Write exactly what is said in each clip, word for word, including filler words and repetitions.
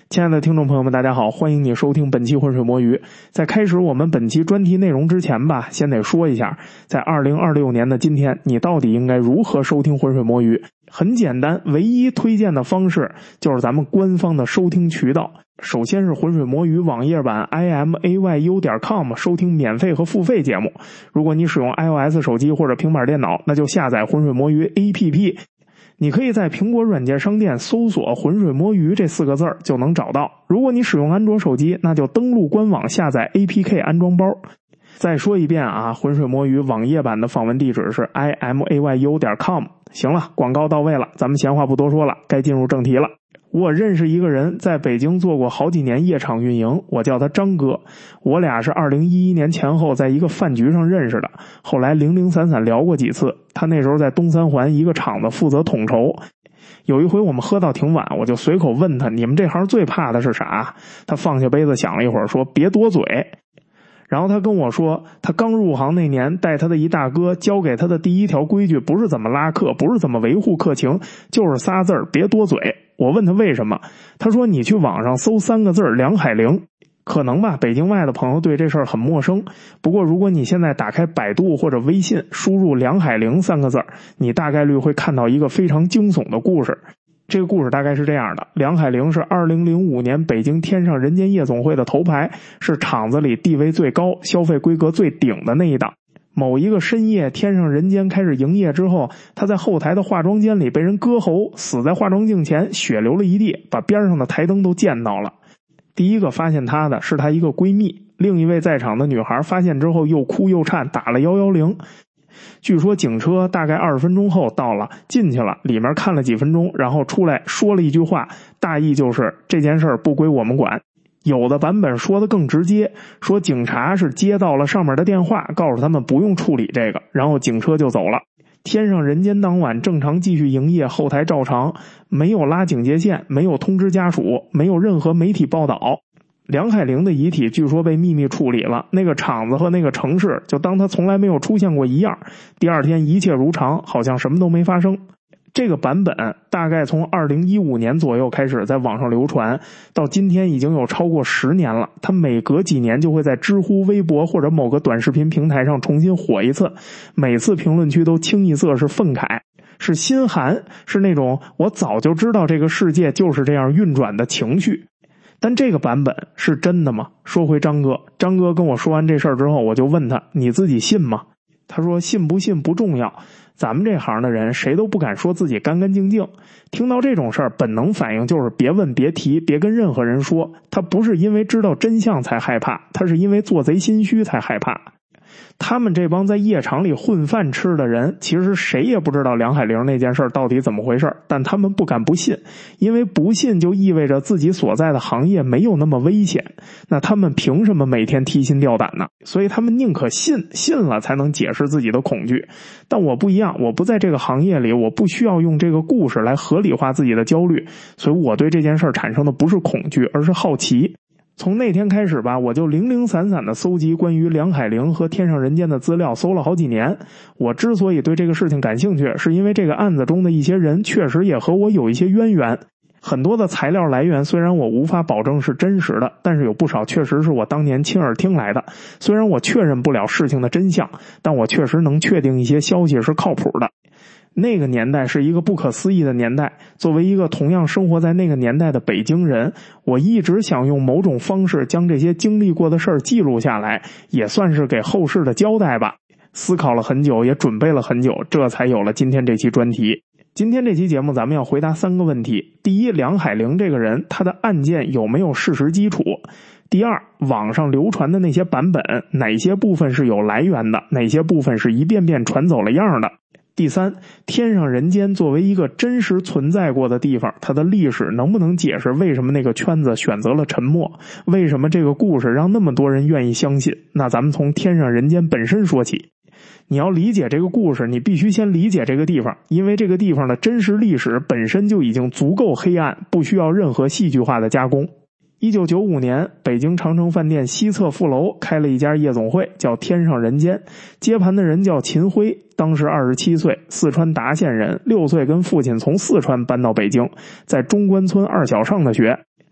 亲爱的听众朋友们，大家好，欢迎你收听本期浑水摸鱼。在开始我们本期专题内容之前吧，先得说一下，在二零二六年的今天，你到底应该如何收听浑水摸鱼？很简单，唯一推荐的方式就是咱们官方的收听渠道。首先是浑水摸鱼网页版 i m a y u 点 com 收听免费和付费节目。如果你使用 iOS 手机或者平板电脑，那就下载浑水摸鱼 A P P。你可以在苹果软件商店搜索浑水摸鱼这四个字儿就能找到。如果你使用安卓手机，那就登录官网下载 A P K 安装包。再说一遍啊，浑水摸鱼网页版的访问地址是 i m a y u 点 com。 行了，广告到位了，咱们闲话不多说了，该进入正题了。我认识一个人，在北京做过好几年夜场运营，我叫他张哥。我俩是二零一一年前后在一个饭局上认识的，后来零零散散聊过几次。他那时候在东三环一个厂子负责统筹。有一回我们喝到挺晚，我就随口问他，你们这行最怕的是啥？他放下杯子想了一会儿说，别多嘴。然后他跟我说，他刚入行那年，带他的一大哥教给他的第一条规矩不是怎么拉客，不是怎么维护客情，就是仨字儿，别多嘴。我问他为什么，他说你去网上搜三个字儿，梁海玲。可能吧，北京外的朋友对这事儿很陌生。不过如果你现在打开百度或者微信，输入梁海玲三个字儿，你大概率会看到一个非常惊悚的故事。这个故事大概是这样的，梁海玲是二零零五年北京天上人间夜总会的头牌，是厂子里地位最高、消费规格最顶的那一档。某一个深夜，天上人间开始营业之后，他在后台的化妆间里被人割喉，死在化妆镜前，血流了一地，把边上的台灯都溅到了。第一个发现他的是他一个闺蜜，另一位在场的女孩发现之后又哭又颤，打了一一零。据说警车大概二十分钟后到了，进去了，里面看了几分钟，然后出来说了一句话，大意就是这件事儿不归我们管。有的版本说的更直接，说警察是接到了上面的电话，告诉他们不用处理这个，然后警车就走了。天上人间当晚正常继续营业，后台照常，没有拉警戒线，没有通知家属，没有任何媒体报道。梁海玲的遗体据说被秘密处理了，那个厂子和那个城市就当他从来没有出现过一样。第二天一切如常，好像什么都没发生。这个版本大概从二零一五年左右开始在网上流传，到今天已经有超过十年了。它每隔几年就会在知乎、微博或者某个短视频平台上重新火一次，每次评论区都清一色是愤慨，是心寒，是那种我早就知道这个世界就是这样运转的情绪。但这个版本是真的吗？说回张哥，张哥跟我说完这事儿之后，我就问他，你自己信吗？他说信不信不重要，咱们这行的人谁都不敢说自己干干净净，听到这种事儿本能反应就是别问别提，别跟任何人说。他不是因为知道真相才害怕，他是因为做贼心虚才害怕。他们这帮在夜场里混饭吃的人，其实谁也不知道梁海玲那件事到底怎么回事，但他们不敢不信，因为不信就意味着自己所在的行业没有那么危险，那他们凭什么每天提心吊胆呢？所以他们宁可信，信了才能解释自己的恐惧。但我不一样，我不在这个行业里，我不需要用这个故事来合理化自己的焦虑，所以我对这件事产生的不是恐惧，而是好奇。从那天开始吧，我就零零散散的搜集关于梁海玲和天上人间的资料，搜了好几年。我之所以对这个事情感兴趣，是因为这个案子中的一些人确实也和我有一些渊源。很多的材料来源虽然我无法保证是真实的，但是有不少确实是我当年亲耳听来的。虽然我确认不了事情的真相，但我确实能确定一些消息是靠谱的。那个年代是一个不可思议的年代，作为一个同样生活在那个年代的北京人，我一直想用某种方式将这些经历过的事儿记录下来，也算是给后世的交代吧。思考了很久，也准备了很久，这才有了今天这期专题。今天这期节目咱们要回答三个问题。第一，梁海玲这个人，他的案件有没有事实基础？第二，网上流传的那些版本，哪些部分是有来源的，哪些部分是一遍遍传走了样的？第三，天上人间作为一个真实存在过的地方，它的历史能不能解释为什么那个圈子选择了沉默？为什么这个故事让那么多人愿意相信？那咱们从天上人间本身说起。你要理解这个故事，你必须先理解这个地方，因为这个地方的真实历史本身就已经足够黑暗，不需要任何戏剧化的加工。一九九五年，北京长城饭店西侧副楼开了一家夜总会，叫天上人间。接盘的人叫秦辉，当时二十七岁，四川达县人，六岁跟父亲从四川搬到北京，在中关村二小上的学。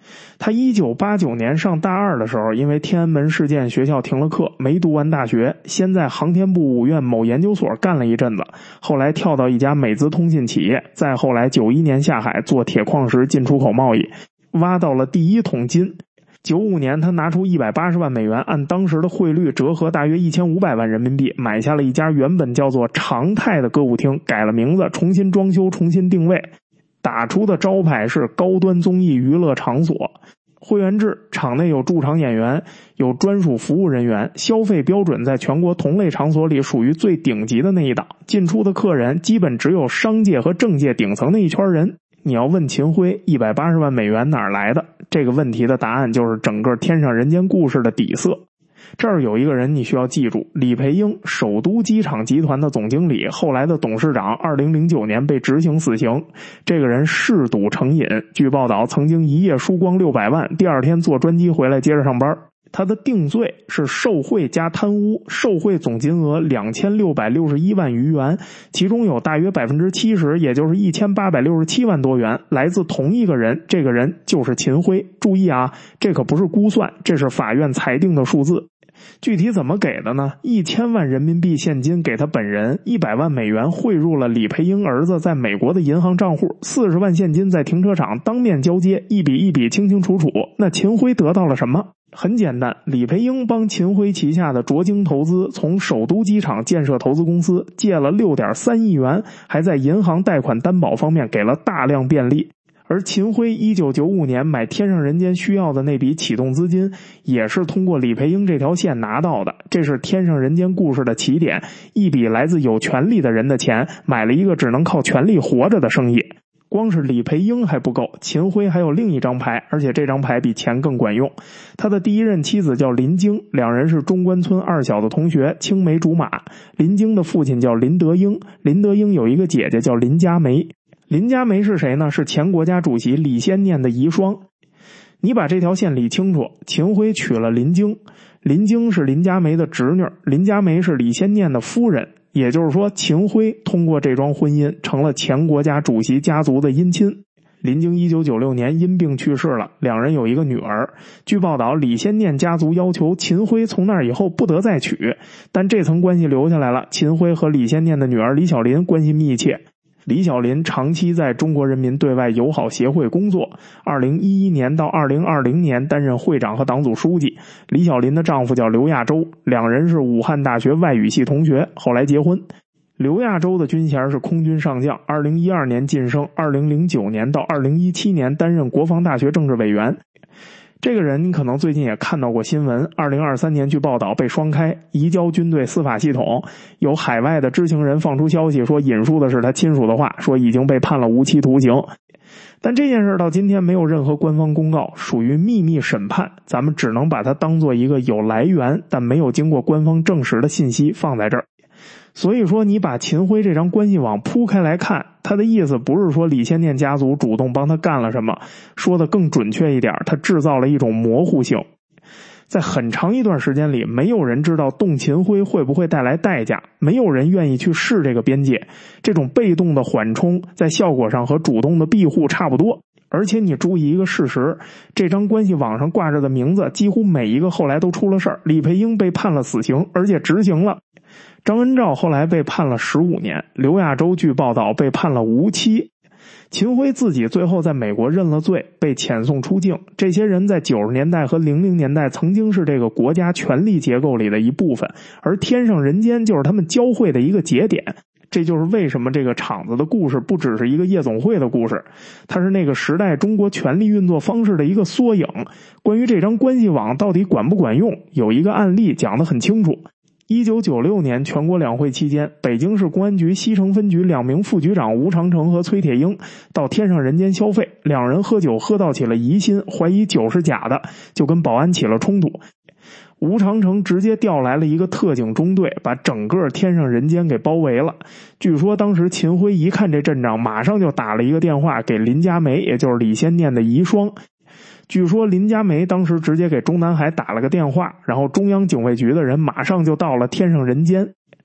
他一九八九年上大二的时候，因为天安门事件学校停了课，没读完大学，先在航天部五院某研究所干了一阵子，后来跳到一家美资通信企业，再后来九一年下海做铁矿石进出口贸易，挖到了第一桶金。九五年他拿出一百八十万美元，按当时的汇率折合大约一千五百万人民币，买下了一家原本叫做常态的歌舞厅，改了名字，重新装修，重新定位，打出的招牌是高端综艺娱乐场所。会员制，场内有驻场演员，有专属服务人员，消费标准在全国同类场所里属于最顶级的那一档，进出的客人基本只有商界和政界顶层的一圈人。你要问秦晖一百八十万美元哪儿来的，这个问题的答案就是整个天上人间故事的底色。这儿有一个人你需要记住，李培英，首都机场集团的总经理，后来的董事长，二零零九年被执行死刑。这个人嗜赌成瘾，据报道曾经一夜输光六百万，第二天坐专机回来接着上班。他的定罪是受贿加贪污，受贿总金额两千六百六十一万余元，其中有大约 百分之七十， 也就是一千八百六十七万多元来自同一个人，这个人就是秦晖。注意啊，这可不是估算，这是法院裁定的数字。具体怎么给的呢？一千万人民币现金给他本人，一百万美元汇入了李培英儿子在美国的银行账户，四十万现金在停车场当面交接，一笔一笔清清楚楚。那秦晖得到了什么？很简单，李培英帮秦晖旗下的卓京投资从首都机场建设投资公司借了 六点三亿元，还在银行贷款担保方面给了大量便利。而秦晖一九九五年买天上人间需要的那笔启动资金，也是通过李培英这条线拿到的。这是天上人间故事的起点，一笔来自有权力的人的钱，买了一个只能靠权力活着的生意。光是李培英还不够，秦晖还有另一张牌，而且这张牌比钱更管用。他的第一任妻子叫林京，两人是中关村二小的同学，青梅竹马。林京的父亲叫林德英，林德英有一个姐姐叫林佳梅。林佳梅是谁呢？是前国家主席李先念的遗孀。你把这条线理清楚，秦晖娶了林京，林京是林佳梅的侄女，林佳梅是李先念的夫人，也就是说秦晖通过这桩婚姻成了前国家主席家族的姻亲。林京一九九六年因病去世了，两人有一个女儿。据报道，李先念家族要求秦晖从那以后不得再娶，但这层关系留下来了。秦晖和李先念的女儿李小林关系密切，李小林长期在中国人民对外友好协会工作，二零一一年到二零二零年担任会长和党组书记。李小林的丈夫叫刘亚洲，两人是武汉大学外语系同学，后来结婚。刘亚洲的军衔是空军上将，二零一二年晋升，二零零九年到二零一七年担任国防大学政治委员。这个人你可能最近也看到过新闻，二零二三年据报道被双开，移交军队司法系统。有海外的知情人放出消息说，引述的是他亲属的话，说已经被判了无期徒刑。但这件事到今天没有任何官方公告，属于秘密审判，咱们只能把它当做一个有来源但没有经过官方证实的信息放在这儿。所以说你把秦晖这张关系网铺开来看，他的意思不是说李先念家族主动帮他干了什么，说的更准确一点，他制造了一种模糊性。在很长一段时间里，没有人知道动秦晖会不会带来代价，没有人愿意去试这个边界。这种被动的缓冲在效果上和主动的庇护差不多。而且你注意一个事实，这张关系网上挂着的名字几乎每一个后来都出了事儿。李培英被判了死刑，而且执行了。张恩照后来被判了十五年，刘亚洲据报道被判了无期。秦晖自己最后在美国认了罪，被遣送出境。这些人在九十年代和零零年代曾经是这个国家权力结构里的一部分，而天上人间就是他们交汇的一个节点。这就是为什么这个场子的故事不只是一个夜总会的故事，它是那个时代中国权力运作方式的一个缩影。关于这张关系网到底管不管用，有一个案例讲得很清楚。一九九六年全国两会期间，北京市公安局西城分局两名副局长吴长城和崔铁英到天上人间消费，两人喝酒喝到起了疑心，怀疑酒是假的，就跟保安起了冲突。吴长城直接调来了一个特警中队，把整个天上人间给包围了。据说当时秦晖一看这阵仗，马上就打了一个电话给林佳梅，也就是李先念的遗孀。据说林佳梅当时直接给中南海打了个电话，然后中央警卫局的人马上就到了天上人间。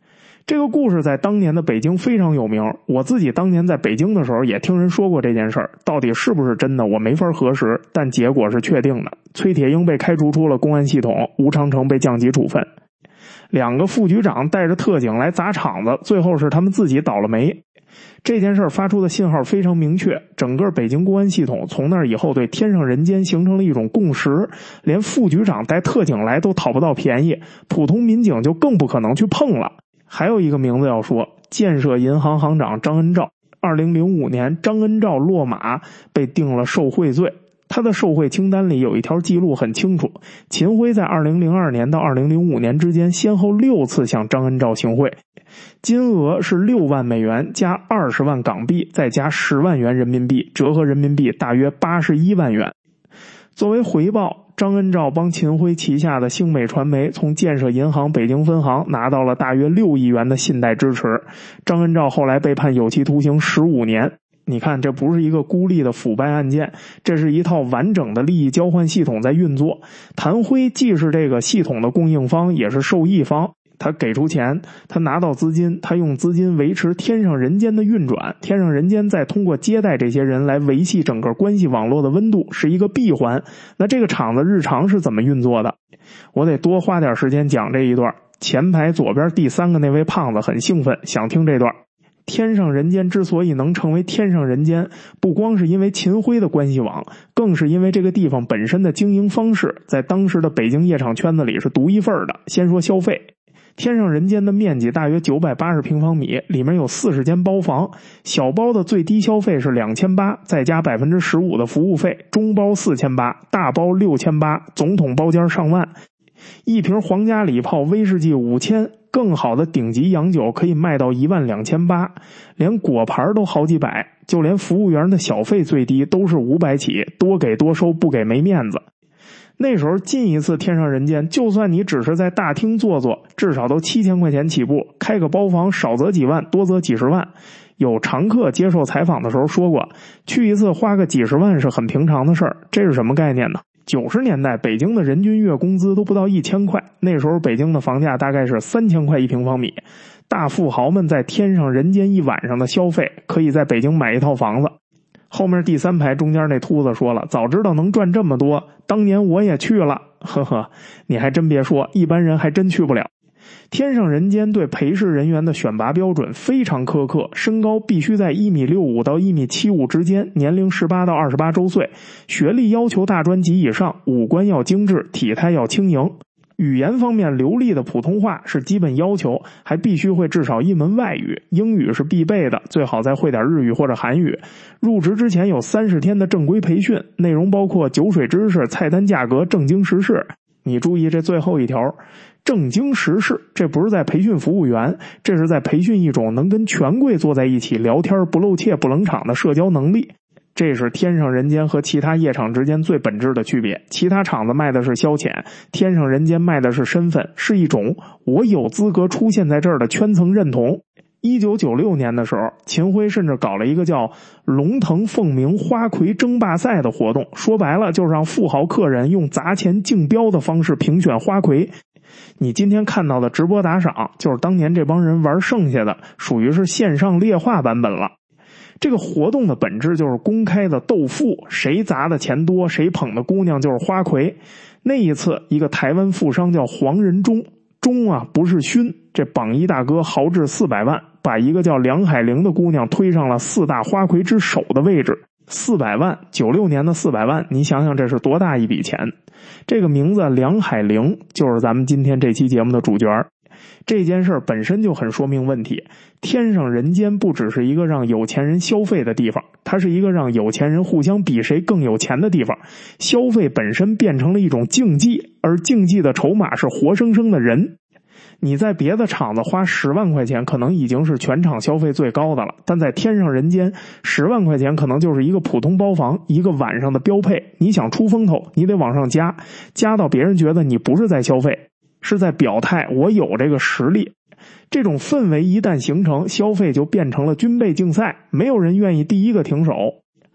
这个故事在当年的北京非常有名，我自己当年在北京的时候也听人说过这件事儿，到底是不是真的我没法核实，但结果是确定的。崔铁英被开除出了公安系统，吴长城被降级处分。两个副局长带着特警来砸场子，最后是他们自己倒了霉。这件事儿发出的信号非常明确，整个北京公安系统从那以后对天上人间形成了一种共识，连副局长带特警来都讨不到便宜，普通民警就更不可能去碰了。还有一个名字要说，建设银行行长张恩兆。二零零五年张恩兆落马，被定了受贿罪。他的受贿清单里有一条记录很清楚，秦晖在二零零二年到二零零五年之间先后六次向张恩兆行贿，金额是六万美元加二十万港币再加十万元人民币，折合人民币大约八十一万元。作为回报，张恩兆帮秦晖旗下的星美传媒从建设银行北京分行拿到了大约六亿元的信贷支持。张恩兆后来被判有期徒刑十五年。你看，这不是一个孤立的腐败案件，这是一套完整的利益交换系统在运作。谭辉既是这个系统的供应方，也是受益方。他给出钱，他拿到资金，他用资金维持天上人间的运转，天上人间再通过接待这些人来维系整个关系网络的温度，是一个闭环。那这个厂子日常是怎么运作的？我得多花点时间讲这一段。前排左边第三个那位胖子很兴奋，想听这段。天上人间之所以能成为天上人间，不光是因为秦晖的关系网，更是因为这个地方本身的经营方式在当时的北京夜场圈子里是独一份的。先说消费，天上人间的面积大约九百八十平方米，里面有四十间包房，小包的最低消费是两千八百，再加 百分之十五 的服务费，中包四千八百，大包六千八百，总统包间上万。一瓶皇家礼炮威士忌五千，更好的顶级洋酒可以卖到一万两千八，连果盘都好几百，就连服务员的小费最低都是五百起，多给多收，不给没面子。那时候进一次天上人间，就算你只是在大厅坐坐，至少都七千块钱起步，开个包房少则几万，多则几十万。有常客接受采访的时候说过，去一次花个几十万是很平常的事儿。这是什么概念呢？九十年代北京的人均月工资都不到一千块，那时候北京的房价大概是三千块一平方米。大富豪们在天上人间一晚上的消费，可以在北京买一套房子。后面第三排中间那秃子说了，早知道能赚这么多，当年我也去了。呵呵，你还真别说，一般人还真去不了。天上人间对陪侍人员的选拔标准非常苛刻，身高必须在一米六五到一米七五之间，年龄十八到二十八周岁，学历要求大专及以上，五官要精致，体态要轻盈。语言方面流利的普通话是基本要求，还必须会至少一门外语，英语是必备的，最好再会点日语或者韩语。入职之前有三十天的正规培训，内容包括酒水知识、菜单价格、正经时事。你注意这最后一条，正经时事，这不是在培训服务员，这是在培训一种能跟权贵坐在一起聊天不露怯不冷场的社交能力。这是天上人间和其他夜场之间最本质的区别。其他场子卖的是消遣，天上人间卖的是身份，是一种我有资格出现在这儿的圈层认同。一九九六年的时候，秦晖甚至搞了一个叫龙腾凤鸣花魁争霸赛的活动，说白了就是让富豪客人用砸钱竞标的方式评选花魁。你今天看到的直播打赏，就是当年这帮人玩剩下的，属于是线上劣化版本了。这个活动的本质就是公开的斗富，谁砸的钱多，谁捧的姑娘就是花魁。那一次，一个台湾富商叫黄仁忠，忠啊不是勋，这榜一大哥豪掷四百万，把一个叫梁海玲的姑娘推上了四大花魁之首的位置。四百万，九六年的四百万，你想想这是多大一笔钱。这个名字梁海玲就是咱们今天这期节目的主角。这件事本身就很说明问题，天上人间不只是一个让有钱人消费的地方，它是一个让有钱人互相比谁更有钱的地方。消费本身变成了一种竞技，而竞技的筹码是活生生的人。你在别的场子花十万块钱可能已经是全场消费最高的了，但在天上人间，十万块钱可能就是一个普通包房，一个晚上的标配。你想出风头，你得往上加，加到别人觉得你不是在消费，是在表态我有这个实力。这种氛围一旦形成，消费就变成了军备竞赛，没有人愿意第一个停手。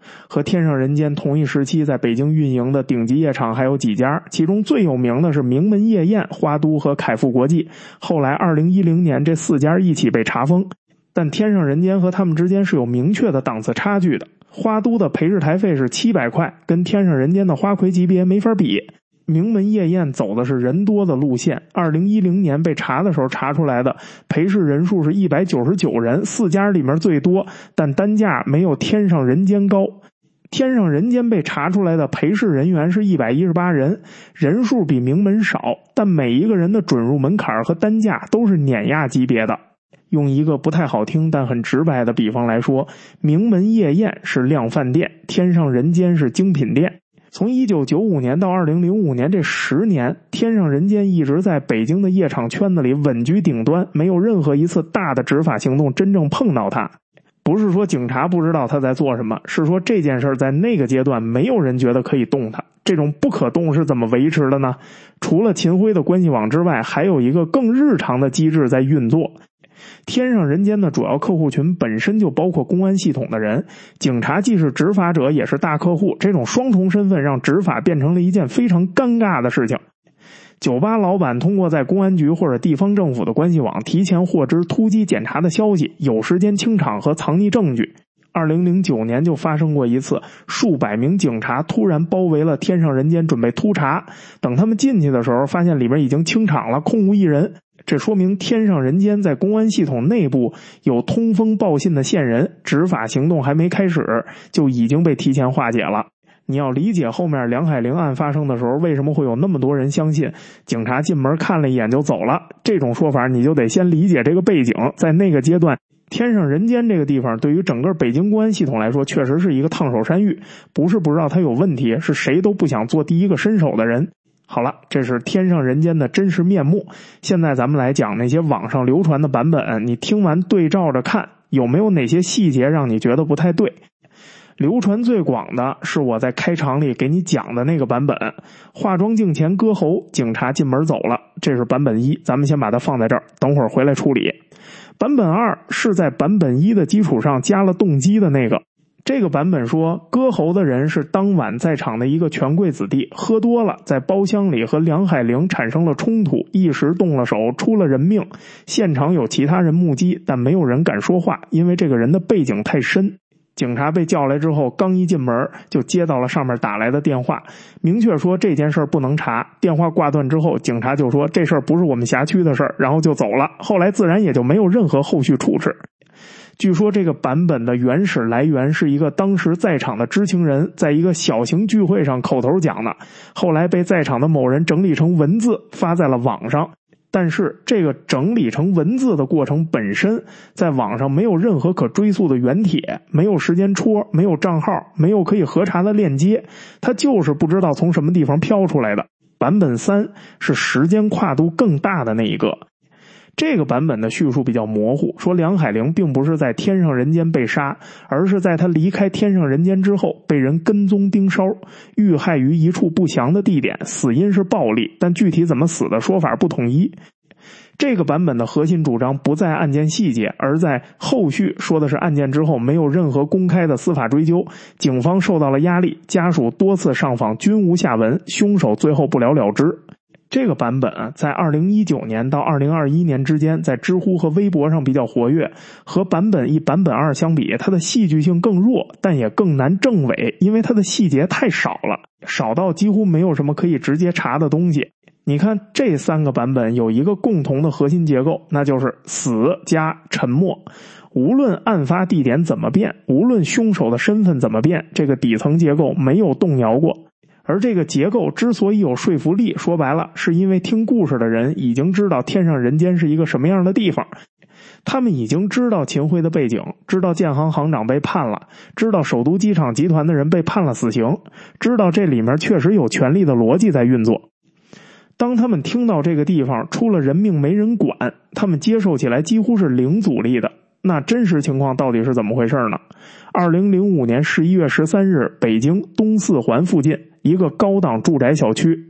和天上人间同一时期在北京运营的顶级夜场还有几家，其中最有名的是名门夜宴、花都和凯富国际。后来二零一零年这四家一起被查封，但天上人间和他们之间是有明确的档次差距的。花都的陪侍台费是七百块，跟天上人间的花魁级别没法比。名门夜宴走的是人多的路线，二零一零年被查的时候查出来的陪侍人数是一百九十九人，四家里面最多，但单价没有天上人间高。天上人间被查出来的陪侍人员是一百一十八人，人数比名门少，但每一个人的准入门槛和单价都是碾压级别的。用一个不太好听但很直白的比方来说，名门夜宴是量贩店，天上人间是精品店。从一九九五年到二零零五年这十年，天上人间一直在北京的夜场圈子里稳居顶端，没有任何一次大的执法行动真正碰到他。不是说警察不知道他在做什么，是说这件事在那个阶段没有人觉得可以动他。这种不可动是怎么维持的呢？除了秦晖的关系网之外，还有一个更日常的机制在运作。天上人间的主要客户群本身就包括公安系统的人，警察既是执法者也是大客户，这种双重身份让执法变成了一件非常尴尬的事情。酒吧老板通过在公安局或者地方政府的关系网提前获知突击检查的消息，有时间清场和藏匿证据。二零零九年就发生过一次，数百名警察突然包围了天上人间准备突查，等他们进去的时候发现里面已经清场了，空无一人。这说明天上人间在公安系统内部有通风报信的线人，执法行动还没开始就已经被提前化解了。你要理解后面梁海玲案发生的时候为什么会有那么多人相信警察进门看了一眼就走了，这种说法你就得先理解这个背景。在那个阶段，天上人间这个地方对于整个北京公安系统来说确实是一个烫手山芋，不是不知道它有问题，是谁都不想做第一个伸手的人。好了，这是天上人间的真实面目。现在咱们来讲那些网上流传的版本，你听完对照着看，有没有哪些细节让你觉得不太对？流传最广的是我在开场里给你讲的那个版本，化妆镜前割喉，警察进门走了，这是版本一，咱们先把它放在这儿，等会儿回来处理。版本二是在版本一的基础上加了动机的那个。这个版本说，割喉的人是当晚在场的一个权贵子弟，喝多了，在包厢里和梁海玲产生了冲突，一时动了手，出了人命。现场有其他人目击，但没有人敢说话，因为这个人的背景太深。警察被叫来之后，刚一进门就接到了上面打来的电话，明确说这件事不能查。电话挂断之后，警察就说这事不是我们辖区的事，然后就走了。后来自然也就没有任何后续处置。据说这个版本的原始来源是一个当时在场的知情人在一个小型聚会上口头讲的，后来被在场的某人整理成文字发在了网上。但是这个整理成文字的过程本身在网上没有任何可追溯的原帖，没有时间戳，没有账号，没有可以核查的链接，它就是不知道从什么地方飘出来的。版本三是时间跨度更大的那一个。这个版本的叙述比较模糊，说梁海玲并不是在天上人间被杀，而是在他离开天上人间之后被人跟踪盯梢，遇害于一处不详的地点，死因是暴力，但具体怎么死的说法不统一。这个版本的核心主张不在案件细节，而在后续说的是案件之后没有任何公开的司法追究，警方受到了压力，家属多次上访均无下文，凶手最后不了了之。这个版本在二零一九年到二零二一年之间在知乎和微博上比较活跃，和版本一版本二相比，它的戏剧性更弱，但也更难证伪，因为它的细节太少了，少到几乎没有什么可以直接查的东西。你看这三个版本有一个共同的核心结构，那就是死加沉默。无论案发地点怎么变，无论凶手的身份怎么变，这个底层结构没有动摇过。而这个结构之所以有说服力，说白了是因为听故事的人已经知道天上人间是一个什么样的地方，他们已经知道秦晖的背景，知道建行行长被判了，知道首都机场集团的人被判了死刑，知道这里面确实有权力的逻辑在运作。当他们听到这个地方出了人命没人管，他们接受起来几乎是零阻力的。那真实情况到底是怎么回事呢？二零零五年十一月十三日，北京东四环附近一个高档住宅小区，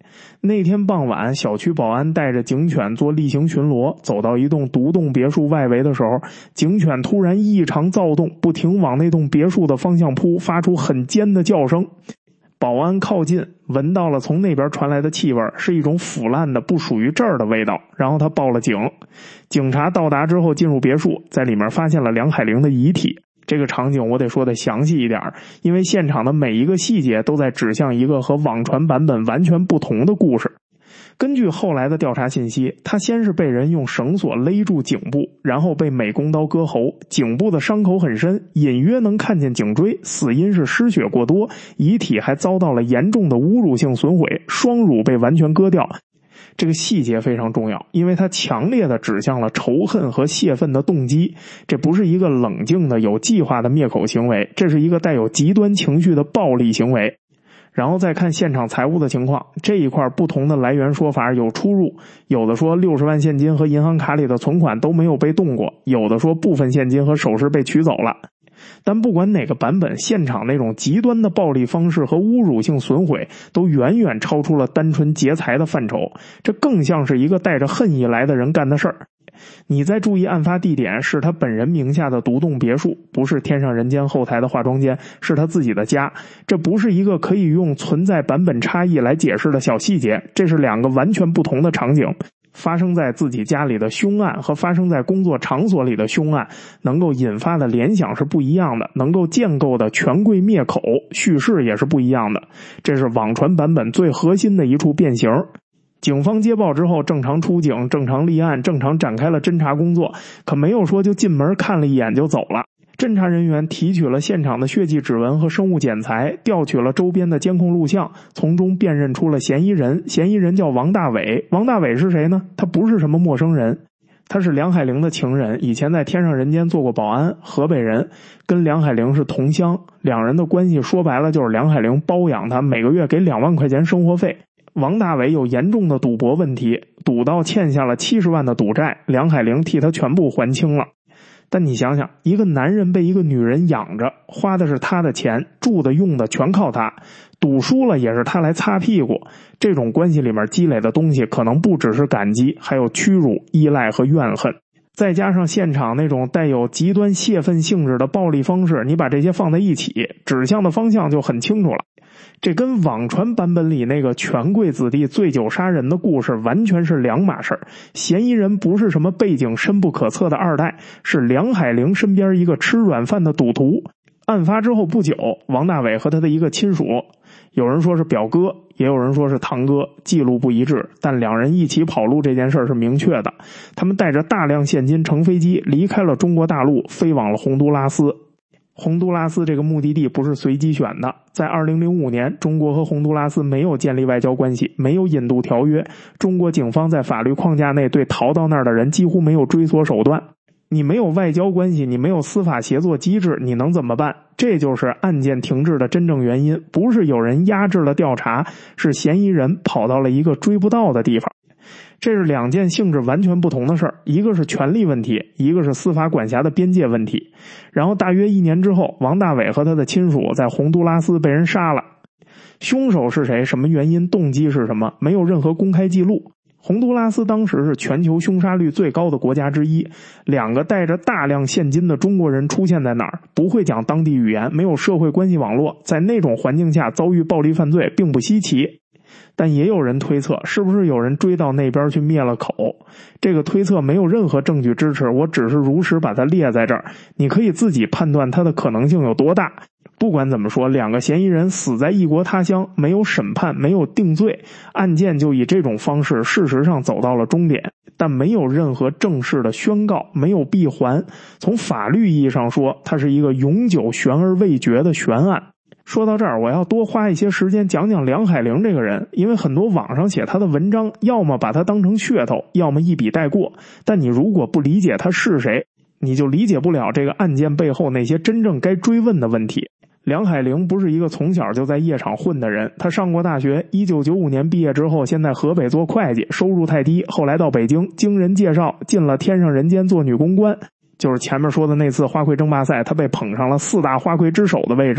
那天傍晚，小区保安带着警犬做例行巡逻，走到一栋独栋别墅外围的时候，警犬突然异常躁动，不停往那栋别墅的方向扑，发出很尖的叫声。保安靠近，闻到了从那边传来的气味，是一种腐烂的不属于这儿的味道，然后他报了警。警察到达之后进入别墅，在里面发现了梁海玲的遗体。这个场景我得说的详细一点，因为现场的每一个细节都在指向一个和网传版本完全不同的故事。根据后来的调查信息，他先是被人用绳索勒住颈部，然后被美工刀割喉，颈部的伤口很深，隐约能看见颈椎，死因是失血过多，遗体还遭到了严重的侮辱性损毁，双乳被完全割掉。这个细节非常重要，因为它强烈的指向了仇恨和泄愤的动机，这不是一个冷静的有计划的灭口行为，这是一个带有极端情绪的暴力行为。然后再看现场财物的情况，这一块不同的来源说法有出入，有的说六十万现金和银行卡里的存款都没有被动过，有的说部分现金和首饰被取走了。但不管哪个版本，现场那种极端的暴力方式和侮辱性损毁都远远超出了单纯劫财的范畴，这更像是一个带着恨意来的人干的事儿。你再注意案发地点是他本人名下的独栋别墅，不是天上人间后台的化妆间，是他自己的家。这不是一个可以用存在版本差异来解释的小细节，这是两个完全不同的场景。发生在自己家里的凶案和发生在工作场所里的凶案能够引发的联想是不一样的，能够建构的权贵灭口叙事也是不一样的，这是网传版本最核心的一处变形。警方接报之后正常出警，正常立案，正常展开了侦查工作，可没有说就进门看了一眼就走了。侦查人员提取了现场的血迹指纹和生物检材，调取了周边的监控录像，从中辨认出了嫌疑人。嫌疑人叫王大伟。王大伟是谁呢？他不是什么陌生人，他是梁海玲的情人，以前在天上人间做过保安，河北人，跟梁海玲是同乡。两人的关系说白了就是梁海玲包养他，每个月给两万块钱生活费。王大伟有严重的赌博问题，赌到欠下了七十万的赌债，梁海玲替他全部还清了。但你想想，一个男人被一个女人养着，花的是他的钱，住的用的全靠他，赌输了也是他来擦屁股，这种关系里面积累的东西可能不只是感激，还有屈辱、依赖和怨恨。再加上现场那种带有极端泄愤性质的暴力方式，你把这些放在一起，指向的方向就很清楚了。这跟网传版本里那个权贵子弟醉酒杀人的故事完全是两码事儿。嫌疑人不是什么背景深不可测的二代，是梁海玲身边一个吃软饭的赌徒。案发之后不久，王大伟和他的一个亲属，有人说是表哥，也有人说是堂哥，记录不一致，但两人一起跑路这件事是明确的。他们带着大量现金乘飞机离开了中国大陆，飞往了洪都拉斯。洪都拉斯这个目的地不是随机选的，在二零零五年，中国和洪都拉斯没有建立外交关系，没有引渡条约，中国警方在法律框架内对逃到那儿的人几乎没有追索手段。你没有外交关系，你没有司法协作机制，你能怎么办？这就是案件停滞的真正原因，不是有人压制了调查，是嫌疑人跑到了一个追不到的地方。这是两件性质完全不同的事儿，一个是权力问题，一个是司法管辖的边界问题。然后大约一年之后，王大伟和他的亲属在洪都拉斯被人杀了。凶手是谁？什么原因？动机是什么？没有任何公开记录。洪都拉斯当时是全球凶杀率最高的国家之一，两个带着大量现金的中国人出现在哪儿？不会讲当地语言，没有社会关系网络，在那种环境下遭遇暴力犯罪并不稀奇。但也有人推测，是不是有人追到那边去灭了口？这个推测没有任何证据支持，我只是如实把它列在这儿，你可以自己判断它的可能性有多大。不管怎么说，两个嫌疑人死在异国他乡，没有审判，没有定罪，案件就以这种方式事实上走到了终点，但没有任何正式的宣告，没有闭环。从法律意义上说，它是一个永久悬而未决的悬案。说到这儿，我要多花一些时间讲讲梁海玲这个人，因为很多网上写他的文章，要么把他当成噱头，要么一笔带过。但你如果不理解他是谁，你就理解不了这个案件背后那些真正该追问的问题。梁海玲不是一个从小就在夜场混的人，他上过大学，一九九五年毕业之后，先在河北做会计，收入太低，后来到北京，经人介绍进了天上人间做女公关，就是前面说的那次花魁争霸赛，他被捧上了四大花魁之首的位置。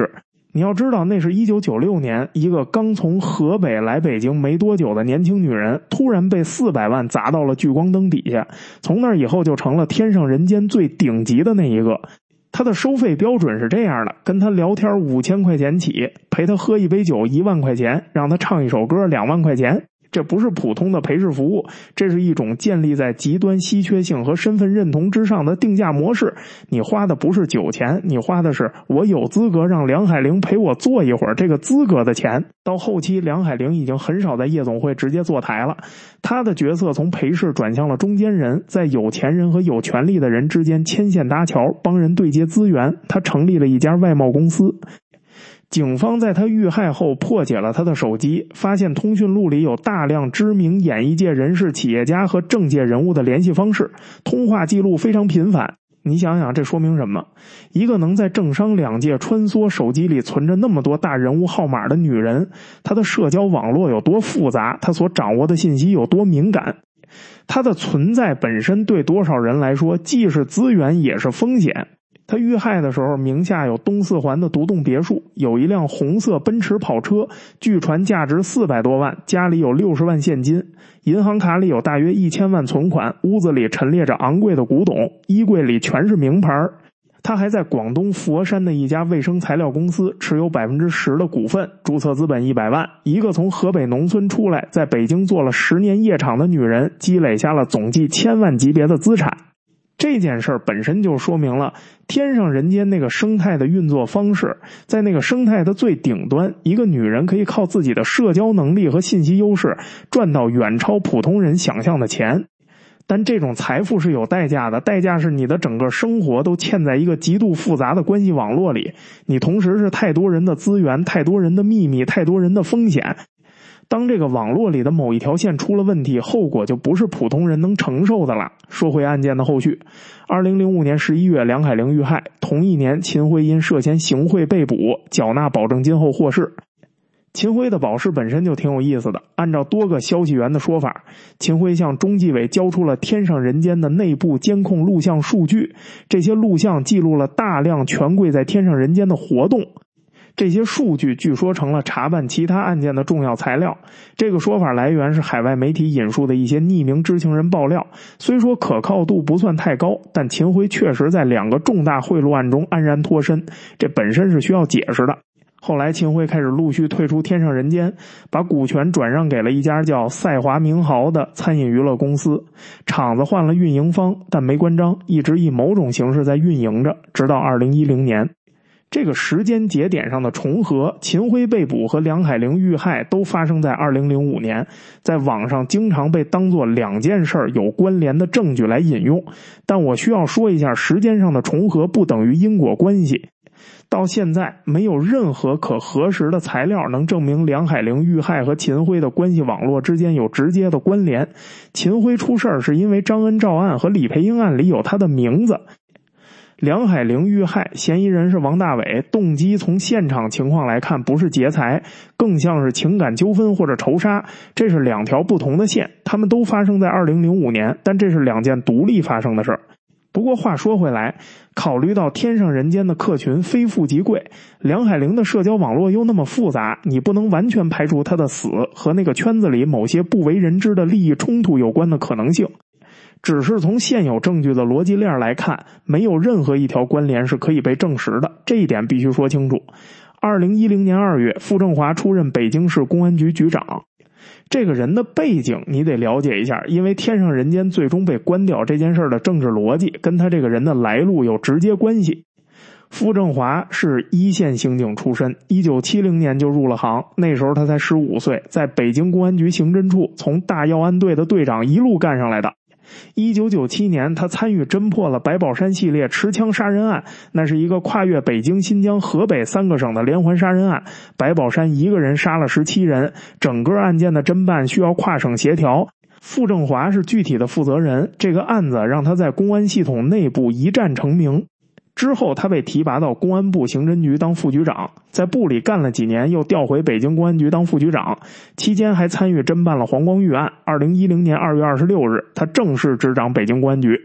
你要知道，那是一九九六年，一个刚从河北来北京没多久的年轻女人，突然被四百万砸到了聚光灯底下，从那以后就成了天上人间最顶级的那一个。她的收费标准是这样的，跟她聊天五千块钱起，陪她喝一杯酒一万块钱，让她唱一首歌两万块钱。这不是普通的陪侍服务，这是一种建立在极端稀缺性和身份认同之上的定价模式。你花的不是酒钱，你花的是我有资格让梁海玲陪我坐一会儿这个资格的钱。到后期，梁海玲已经很少在夜总会直接坐台了，她的角色从陪侍转向了中间人，在有钱人和有权力的人之间牵线搭桥，帮人对接资源。她成立了一家外贸公司。警方在他遇害后破解了他的手机，发现通讯录里有大量知名演艺界人士、企业家和政界人物的联系方式，通话记录非常频繁。你想想，这说明什么？一个能在政商两界穿梭，手机里存着那么多大人物号码的女人，她的社交网络有多复杂，她所掌握的信息有多敏感。她的存在本身对多少人来说既是资源也是风险。他遇害的时候，名下有东四环的独栋别墅，有一辆红色奔驰跑车，据传价值四百多万，家里有六十万现金，银行卡里有大约一千万存款，屋子里陈列着昂贵的古董，衣柜里全是名牌。他还在广东佛山的一家卫生材料公司持有 百分之十 的股份，注册资本一百万。一个从河北农村出来，在北京做了十年夜场的女人，积累下了总计千万级别的资产。这件事本身就说明了天上人间那个生态的运作方式。在那个生态的最顶端，一个女人可以靠自己的社交能力和信息优势赚到远超普通人想象的钱。但这种财富是有代价的，代价是你的整个生活都嵌在一个极度复杂的关系网络里，你同时是太多人的资源，太多人的秘密，太多人的风险。当这个网络里的某一条线出了问题，后果就不是普通人能承受的了。说回案件的后续，二零零五年十一月，梁海玲遇害，同一年秦晖因涉嫌行贿被捕，缴纳保证金后获释。秦晖的保释本身就挺有意思的，按照多个消息源的说法，秦晖向中纪委交出了天上人间的内部监控录像数据，这些录像记录了大量权贵在天上人间的活动。这些数据据说成了查办其他案件的重要材料。这个说法来源是海外媒体引述的一些匿名知情人爆料，虽说可靠度不算太高，但秦晖确实在两个重大贿赂案中安然脱身，这本身是需要解释的。后来秦晖开始陆续退出天上人间，把股权转让给了一家叫赛华明豪的餐饮娱乐公司，厂子换了运营方，但没关张，一直以某种形式在运营着，直到二零一零年。这个时间节点上的重合，秦晖被捕和梁海玲遇害都发生在二零零五年，在网上经常被当作两件事有关联的证据来引用，但我需要说一下，时间上的重合不等于因果关系。到现在没有任何可核实的材料能证明梁海玲遇害和秦晖的关系网络之间有直接的关联。秦晖出事是因为张恩照案和李培英案里有他的名字。梁海玲遇害，嫌疑人是王大伟，动机从现场情况来看不是劫财，更像是情感纠纷或者仇杀，这是两条不同的线，他们都发生在二零零五年，但这是两件独立发生的事儿。不过话说回来，考虑到天上人间的客群非富即贵，梁海玲的社交网络又那么复杂，你不能完全排除她的死和那个圈子里某些不为人知的利益冲突有关的可能性。只是从现有证据的逻辑链来看，没有任何一条关联是可以被证实的，这一点必须说清楚。二零一零年二月，傅政华出任北京市公安局局长。这个人的背景你得了解一下，因为天上人间最终被关掉这件事的政治逻辑跟他这个人的来路有直接关系。傅政华是一线刑警出身，一九七零年就入了行，那时候他才十五岁，在北京公安局刑侦处从大要案队的队长一路干上来的。一九九七年，他参与侦破了白宝山系列持枪杀人案，那是一个跨越北京、新疆、河北三个省的连环杀人案。白宝山一个人杀了十七人，整个案件的侦办需要跨省协调。傅政华是具体的负责人，这个案子让他在公安系统内部一战成名。之后他被提拔到公安部刑侦局当副局长，在部里干了几年，又调回北京公安局当副局长，期间还参与侦办了黄光裕案。二零一零年二月二十六日，他正式执掌北京公安局。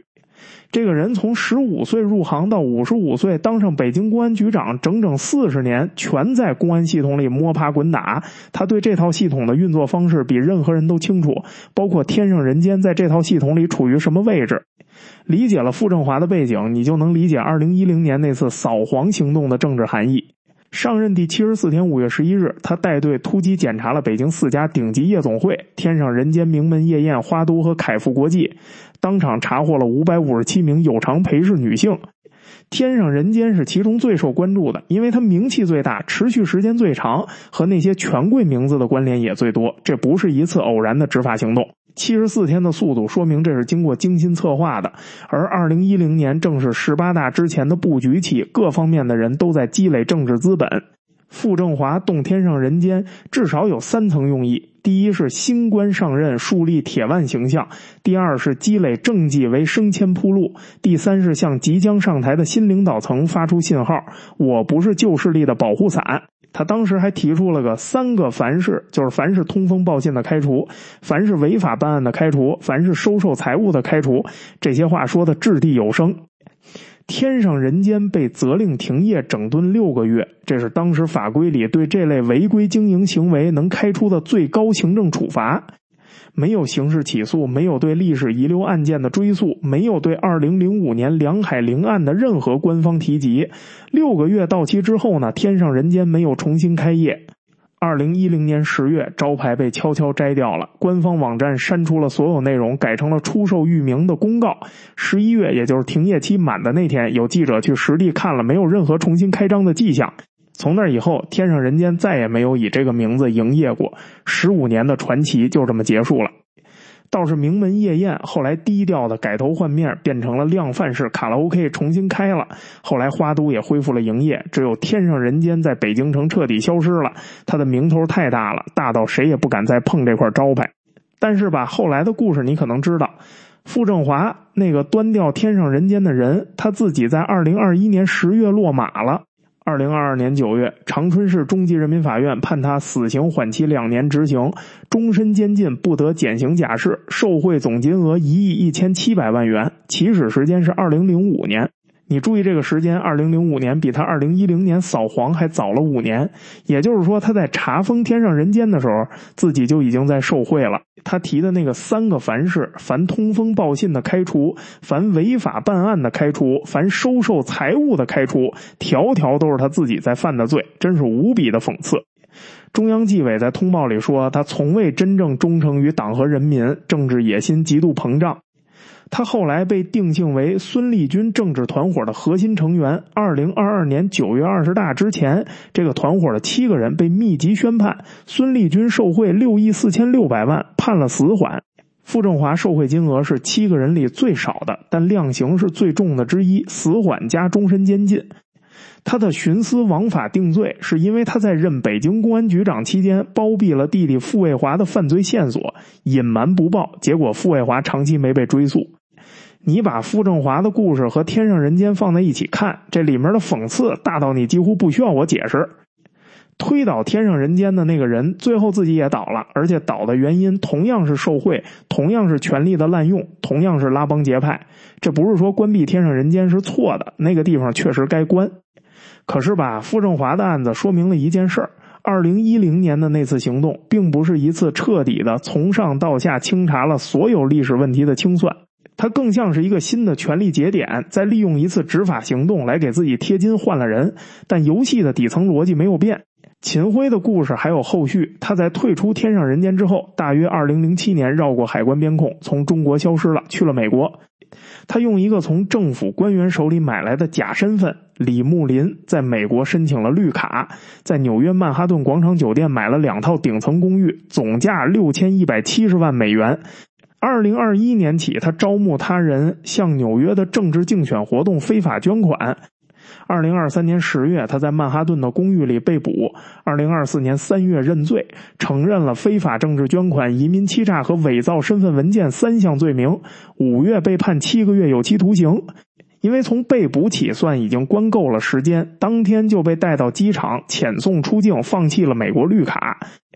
这个人从十五岁入行到五十五岁当上北京公安局长，整整四十年全在公安系统里摸爬滚打，他对这套系统的运作方式比任何人都清楚，包括天上人间在这套系统里处于什么位置。理解了傅政华的背景，你就能理解二零一零年那次扫黄行动的政治含义。上任第七十四天五月十一日，他带队突击检查了北京四家顶级夜总会天上人间、名门夜宴、花都和凯富国际，当场查获了五百五十七名有偿陪侍女性。天上人间是其中最受关注的，因为它名气最大，持续时间最长，和那些权贵名字的关联也最多。这不是一次偶然的执法行动，七十四天的速度说明这是经过精心策划的。而二零一零年正是十八大之前的布局期，各方面的人都在积累政治资本。傅政华动天上人间至少有三层用意：第一是新官上任树立铁腕形象，第二是积累政绩为升迁铺路，第三是向即将上台的新领导层发出信号，我不是旧势力的保护伞。他当时还提出了个三个凡是，就是凡是通风报信的开除，凡是违法办案的开除，凡是收受财物的开除，这些话说的掷地有声。天上人间被责令停业整顿六个月，这是当时法规里对这类违规经营行为能开出的最高行政处罚。没有刑事起诉，没有对历史遗留案件的追诉，没有对二零零五年梁海陵案的任何官方提及。六个月到期之后呢，天上人间没有重新开业。二零一零年十月，招牌被悄悄摘掉了，官方网站删除了所有内容，改成了出售域名的公告。十一月，也就是停业期满的那天，有记者去实地看了，没有任何重新开张的迹象。从那以后，天上人间再也没有以这个名字营业过，十五年的传奇就这么结束了。倒是名门夜宴后来低调的改头换面，变成了量贩式卡拉 OK 重新开了，后来花都也恢复了营业，只有天上人间在北京城彻底消失了，它的名头太大了，大到谁也不敢再碰这块招牌。但是吧，后来的故事你可能知道，傅政华那个端掉天上人间的人，他自己在二零二一年十月落马了。二零二二年九月，长春市中级人民法院判他死刑缓期两年执行，终身监禁不得减刑假释，受贿总金额一亿一千七百万元，起始时间是二零零五年。你注意这个时间，二零零五年比他二零一零年扫黄还早了五年，也就是说他在查封天上人间的时候，自己就已经在受贿了。他提的那个三个凡是，凡通风报信的开除，凡违法办案的开除，凡收受财物的开除，条条都是他自己在犯的罪，真是无比的讽刺。中央纪委在通报里说，他从未真正忠诚于党和人民，政治野心极度膨胀。他后来被定性为孙立军政治团伙的核心成员。二零二二年九月二十大之前，这个团伙的七个人被密集宣判，孙立军受贿六亿四千六百万，判了死缓。傅政华受贿金额是七个人里最少的，但量刑是最重的之一，死缓加终身监禁。他的徇私枉法定罪是因为他在任北京公安局长期间包庇了弟弟傅卫华的犯罪线索，隐瞒不报，结果傅卫华长期没被追诉。你把傅政华的故事和天上人间放在一起看，这里面的讽刺大到你几乎不需要我解释。推倒天上人间的那个人最后自己也倒了，而且倒的原因同样是受贿，同样是权力的滥用，同样是拉帮结派。这不是说关闭天上人间是错的，那个地方确实该关。可是吧，傅政华的案子说明了一件事儿，二零一零年的那次行动并不是一次彻底的从上到下清查了所有历史问题的清算，它更像是一个新的权力节点，在利用一次执法行动来给自己贴金换了人，但游戏的底层逻辑没有变。秦晖的故事还有后续，他在退出天上人间之后，大约二零零七年绕过海关边控，从中国消失了，去了美国。他用一个从政府官员手里买来的假身份李木林，在美国申请了绿卡，在纽约曼哈顿广场酒店买了两套顶层公寓，总价六千一百七十万美元。二零二一年起，他招募他人向纽约的政治竞选活动非法捐款。二零二三年十月，他在曼哈顿的公寓里被捕。二零二四年三月认罪，承认了非法政治捐款、移民欺诈和伪造身份文件三项罪名。五月被判七个月有期徒刑。因为从被捕起算已经关够了时间，当天就被带到机场遣送出境，放弃了美国绿卡。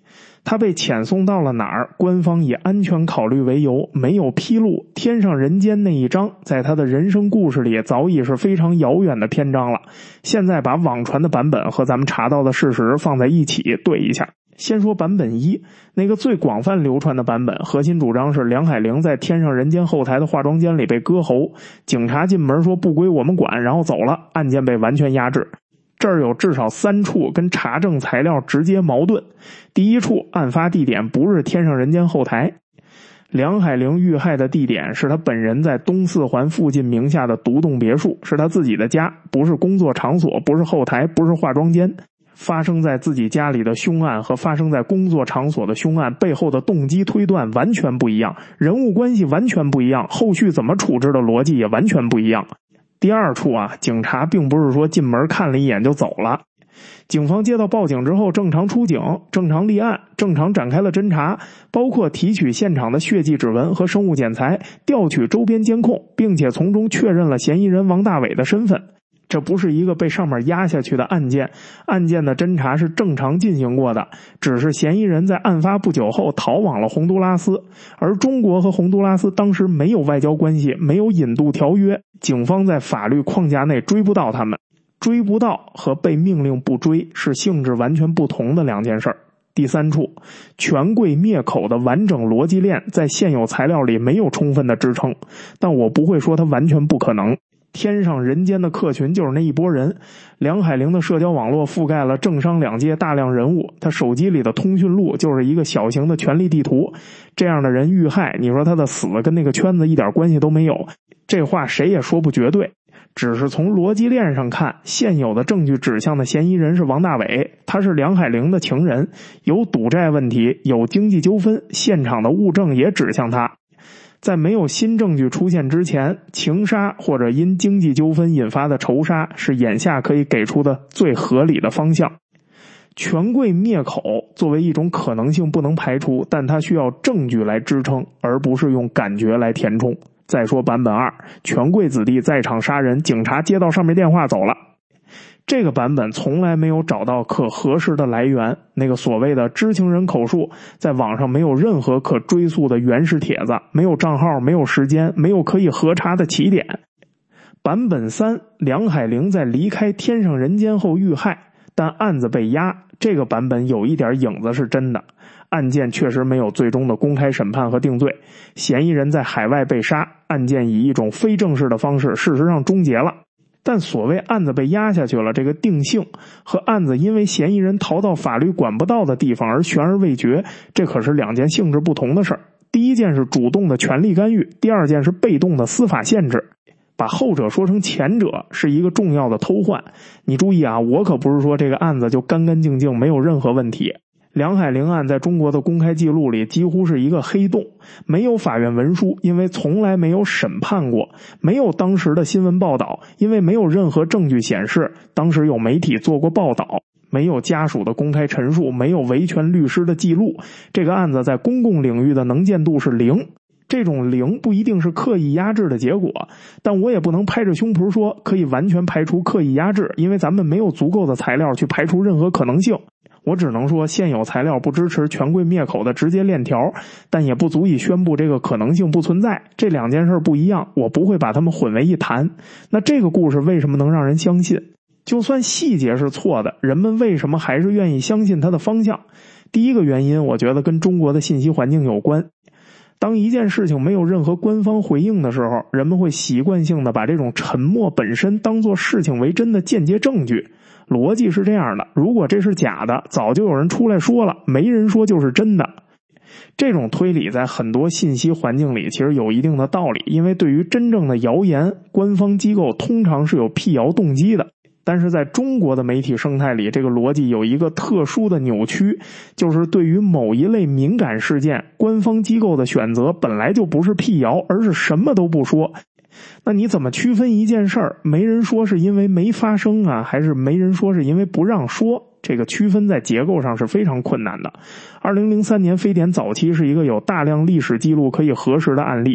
他被遣送到了哪儿？官方以安全考虑为由，没有披露。天上人间那一章，在他的人生故事里早已是非常遥远的篇章了。现在把网传的版本和咱们查到的事实放在一起对一下。先说版本一，那个最广泛流传的版本，核心主张是梁海玲在天上人间后台的化妆间里被割喉，警察进门说不归我们管，然后走了，案件被完全压制。这儿有至少三处跟查证材料直接矛盾。第一处，案发地点不是天上人间后台，梁海玲遇害的地点是他本人在东四环附近名下的独栋别墅，是他自己的家，不是工作场所，不是后台，不是化妆间。发生在自己家里的凶案和发生在工作场所的凶案背后的动机推断完全不一样，人物关系完全不一样，后续怎么处置的逻辑也完全不一样。第二处啊，警察并不是说进门看了一眼就走了，警方接到报警之后正常出警，正常立案，正常展开了侦查，包括提取现场的血迹指纹和生物检材，调取周边监控，并且从中确认了嫌疑人王大伟的身份。这不是一个被上面压下去的案件，案件的侦查是正常进行过的，只是嫌疑人在案发不久后逃往了洪都拉斯，而中国和洪都拉斯当时没有外交关系，没有引渡条约，警方在法律框架内追不到他们。追不到和被命令不追是性质完全不同的两件事儿。第三处，权贵灭口的完整逻辑链在现有材料里没有充分的支撑，但我不会说它完全不可能。天上人间的客群就是那一拨人，梁海玲的社交网络覆盖了政商两界大量人物，他手机里的通讯录就是一个小型的权力地图。这样的人遇害，你说他的死跟那个圈子一点关系都没有，这话谁也说不绝对。只是从逻辑链上看，现有的证据指向的嫌疑人是王大伟，他是梁海玲的情人，有赌债问题，有经济纠纷，现场的物证也指向他。在没有新证据出现之前，情杀或者因经济纠纷引发的仇杀是眼下可以给出的最合理的方向。权贵灭口作为一种可能性不能排除，但它需要证据来支撑，而不是用感觉来填充。再说版本二，权贵子弟在场杀人，警察接到上面电话走了。这个版本从来没有找到可核实的来源，那个所谓的知情人口述，在网上没有任何可追溯的原始帖子，没有账号，没有时间，没有可以核查的起点。版本三，梁海玲在离开天上人间后遇害，但案子被压，这个版本有一点影子是真的。案件确实没有最终的公开审判和定罪，嫌疑人在海外被杀，案件以一种非正式的方式事实上终结了。但所谓案子被压下去了，这个定性和案子因为嫌疑人逃到法律管不到的地方而悬而未决，这可是两件性质不同的事儿。第一件是主动的权力干预，第二件是被动的司法限制。把后者说成前者是一个重要的偷换。你注意啊，我可不是说这个案子就干干净净没有任何问题。梁海玲案在中国的公开记录里几乎是一个黑洞，没有法院文书，因为从来没有审判过，没有当时的新闻报道，因为没有任何证据显示当时有媒体做过报道，没有家属的公开陈述，没有维权律师的记录，这个案子在公共领域的能见度是零。这种零不一定是刻意压制的结果，但我也不能拍着胸脯说可以完全排除刻意压制，因为咱们没有足够的材料去排除任何可能性。我只能说现有材料不支持权贵灭口的直接链条，但也不足以宣布这个可能性不存在。这两件事不一样，我不会把它们混为一谈。那这个故事为什么能让人相信？就算细节是错的，人们为什么还是愿意相信它的方向？第一个原因，我觉得跟中国的信息环境有关。当一件事情没有任何官方回应的时候，人们会习惯性的把这种沉默本身当作事情为真的间接证据。逻辑是这样的，如果这是假的，早就有人出来说了，没人说就是真的。这种推理在很多信息环境里其实有一定的道理，因为对于真正的谣言，官方机构通常是有辟谣动机的。但是在中国的媒体生态里，这个逻辑有一个特殊的扭曲，就是对于某一类敏感事件，官方机构的选择本来就不是辟谣，而是什么都不说。那你怎么区分一件事儿，没人说是因为没发生啊，还是没人说是因为不让说？这个区分在结构上是非常困难的。二零零三年非典早期是一个有大量历史记录可以核实的案例。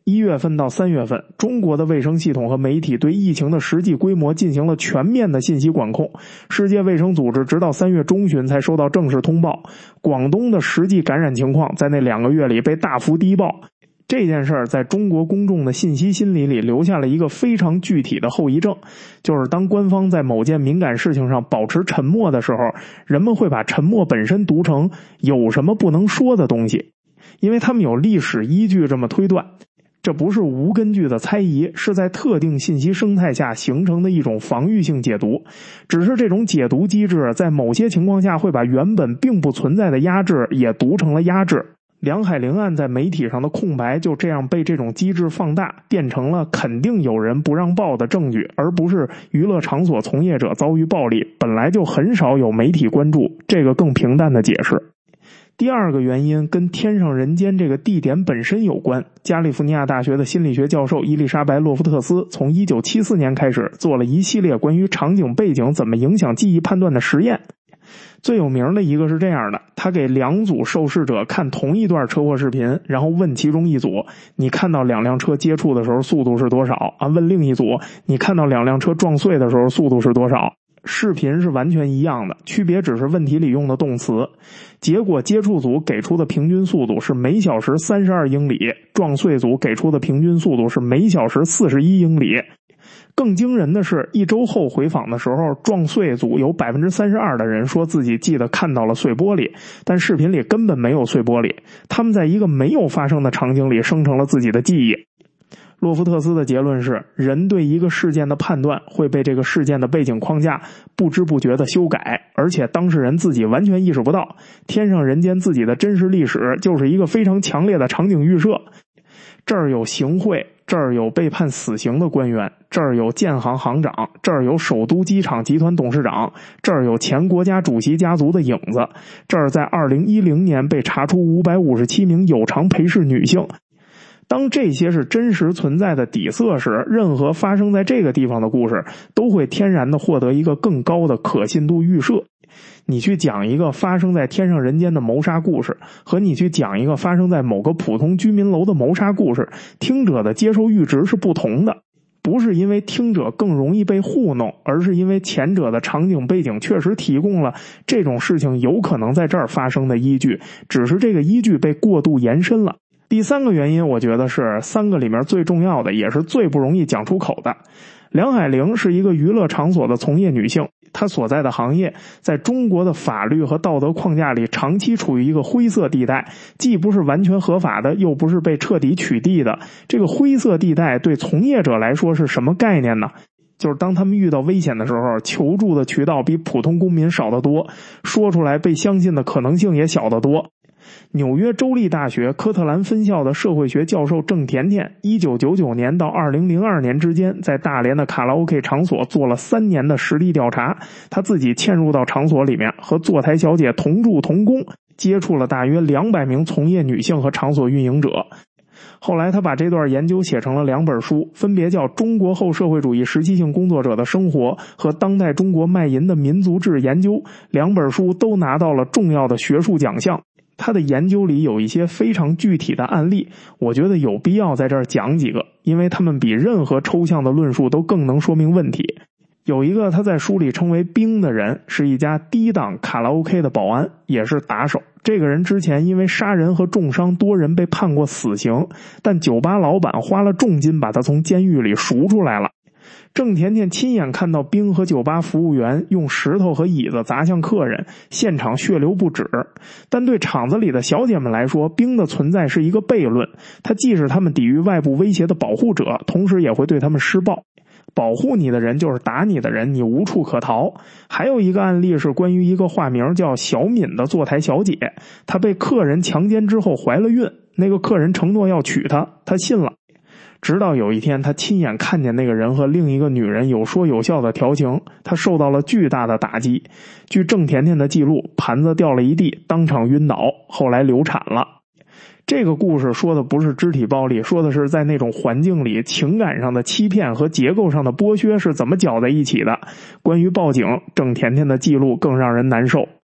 一月份到三月份，中国的卫生系统和媒体对疫情的实际规模进行了全面的信息管控。世界卫生组织直到三月中旬才收到正式通报，广东的实际感染情况在那两个月里被大幅低报。这件事儿在中国公众的信息心理里留下了一个非常具体的后遗症，就是当官方在某件敏感事情上保持沉默的时候，人们会把沉默本身读成有什么不能说的东西，因为他们有历史依据这么推断。这不是无根据的猜疑，是在特定信息生态下形成的一种防御性解读。只是这种解读机制在某些情况下会把原本并不存在的压制也读成了压制。梁海玲案在媒体上的空白就这样被这种机制放大，变成了肯定有人不让报的证据，而不是娱乐场所从业者遭遇暴力，本来就很少有媒体关注，这个更平淡的解释。第二个原因跟天上人间这个地点本身有关。加利福尼亚大学的心理学教授伊丽莎白·洛夫特斯从一九七四年开始做了一系列关于场景背景怎么影响记忆判断的实验。最有名的一个是这样的，他给两组受试者看同一段车祸视频，然后问其中一组，你看到两辆车接触的时候速度是多少啊？问另一组，你看到两辆车撞碎的时候速度是多少？视频是完全一样的，区别只是问题里用的动词。结果接触组给出的平均速度是每小时三十二英里，撞碎组给出的平均速度是每小时四十一英里。更惊人的是，一周后回访的时候，撞碎组有 百分之三十二 的人说自己记得看到了碎玻璃，但视频里根本没有碎玻璃，他们在一个没有发生的场景里生成了自己的记忆。洛夫特斯的结论是，人对一个事件的判断会被这个事件的背景框架不知不觉地修改，而且当事人自己完全意识不到。天上人间自己的真实历史就是一个非常强烈的场景预设。这儿有行贿，这儿有被判死刑的官员，这儿有建行行长，这儿有首都机场集团董事长，这儿有前国家主席家族的影子，这儿在二零一零年被查出五百五十七名有偿陪侍女性。当这些是真实存在的底色时，任何发生在这个地方的故事都会天然地获得一个更高的可信度预设。你去讲一个发生在天上人间的谋杀故事，和你去讲一个发生在某个普通居民楼的谋杀故事，听者的接受阈值是不同的。不是因为听者更容易被糊弄，而是因为前者的场景背景确实提供了这种事情有可能在这儿发生的依据，只是这个依据被过度延伸了。第三个原因，我觉得是三个里面最重要的，也是最不容易讲出口的。梁海玲是一个娱乐场所的从业女性，她所在的行业在中国的法律和道德框架里长期处于一个灰色地带，既不是完全合法的，又不是被彻底取缔的。这个灰色地带对从业者来说是什么概念呢？就是当他们遇到危险的时候，求助的渠道比普通公民少得多，说出来被相信的可能性也小得多。纽约州立大学科特兰分校的社会学教授郑甜甜一九九九年到二零零二年之间在大连的卡拉 OK 场所做了三年的实地调查，他自己嵌入到场所里面，和坐台小姐同住同工，接触了大约两百名从业女性和场所运营者。后来他把这段研究写成了两本书，分别叫《中国后社会主义时期性工作者的生活》和《当代中国卖淫的民族志研究》，两本书都拿到了重要的学术奖项。他的研究里有一些非常具体的案例，我觉得有必要在这儿讲几个，因为他们比任何抽象的论述都更能说明问题。有一个他在书里称为兵的人，是一家低档卡拉 OK 的保安，也是打手。这个人之前因为杀人和重伤多人被判过死刑，但酒吧老板花了重金把他从监狱里赎出来了。郑甜甜亲眼看到兵和酒吧服务员用石头和椅子砸向客人，现场血流不止。但对场子里的小姐们来说，兵的存在是一个悖论，他既是他们抵御外部威胁的保护者，同时也会对他们施暴。保护你的人就是打你的人，你无处可逃。还有一个案例是关于一个化名叫小敏的坐台小姐，她被客人强奸之后怀了孕，那个客人承诺要娶她，她信了。直到有一天，他亲眼看见那个人和另一个女人有说有笑的调情，他受到了巨大的打击。据郑甜甜的记录，盘子掉了一地，当场晕倒，后来流产了。这个故事说的不是肢体暴力，说的是在那种环境里，情感上的欺骗和结构上的剥削是怎么搅在一起的。关于报警，郑甜甜的记录更让人难受。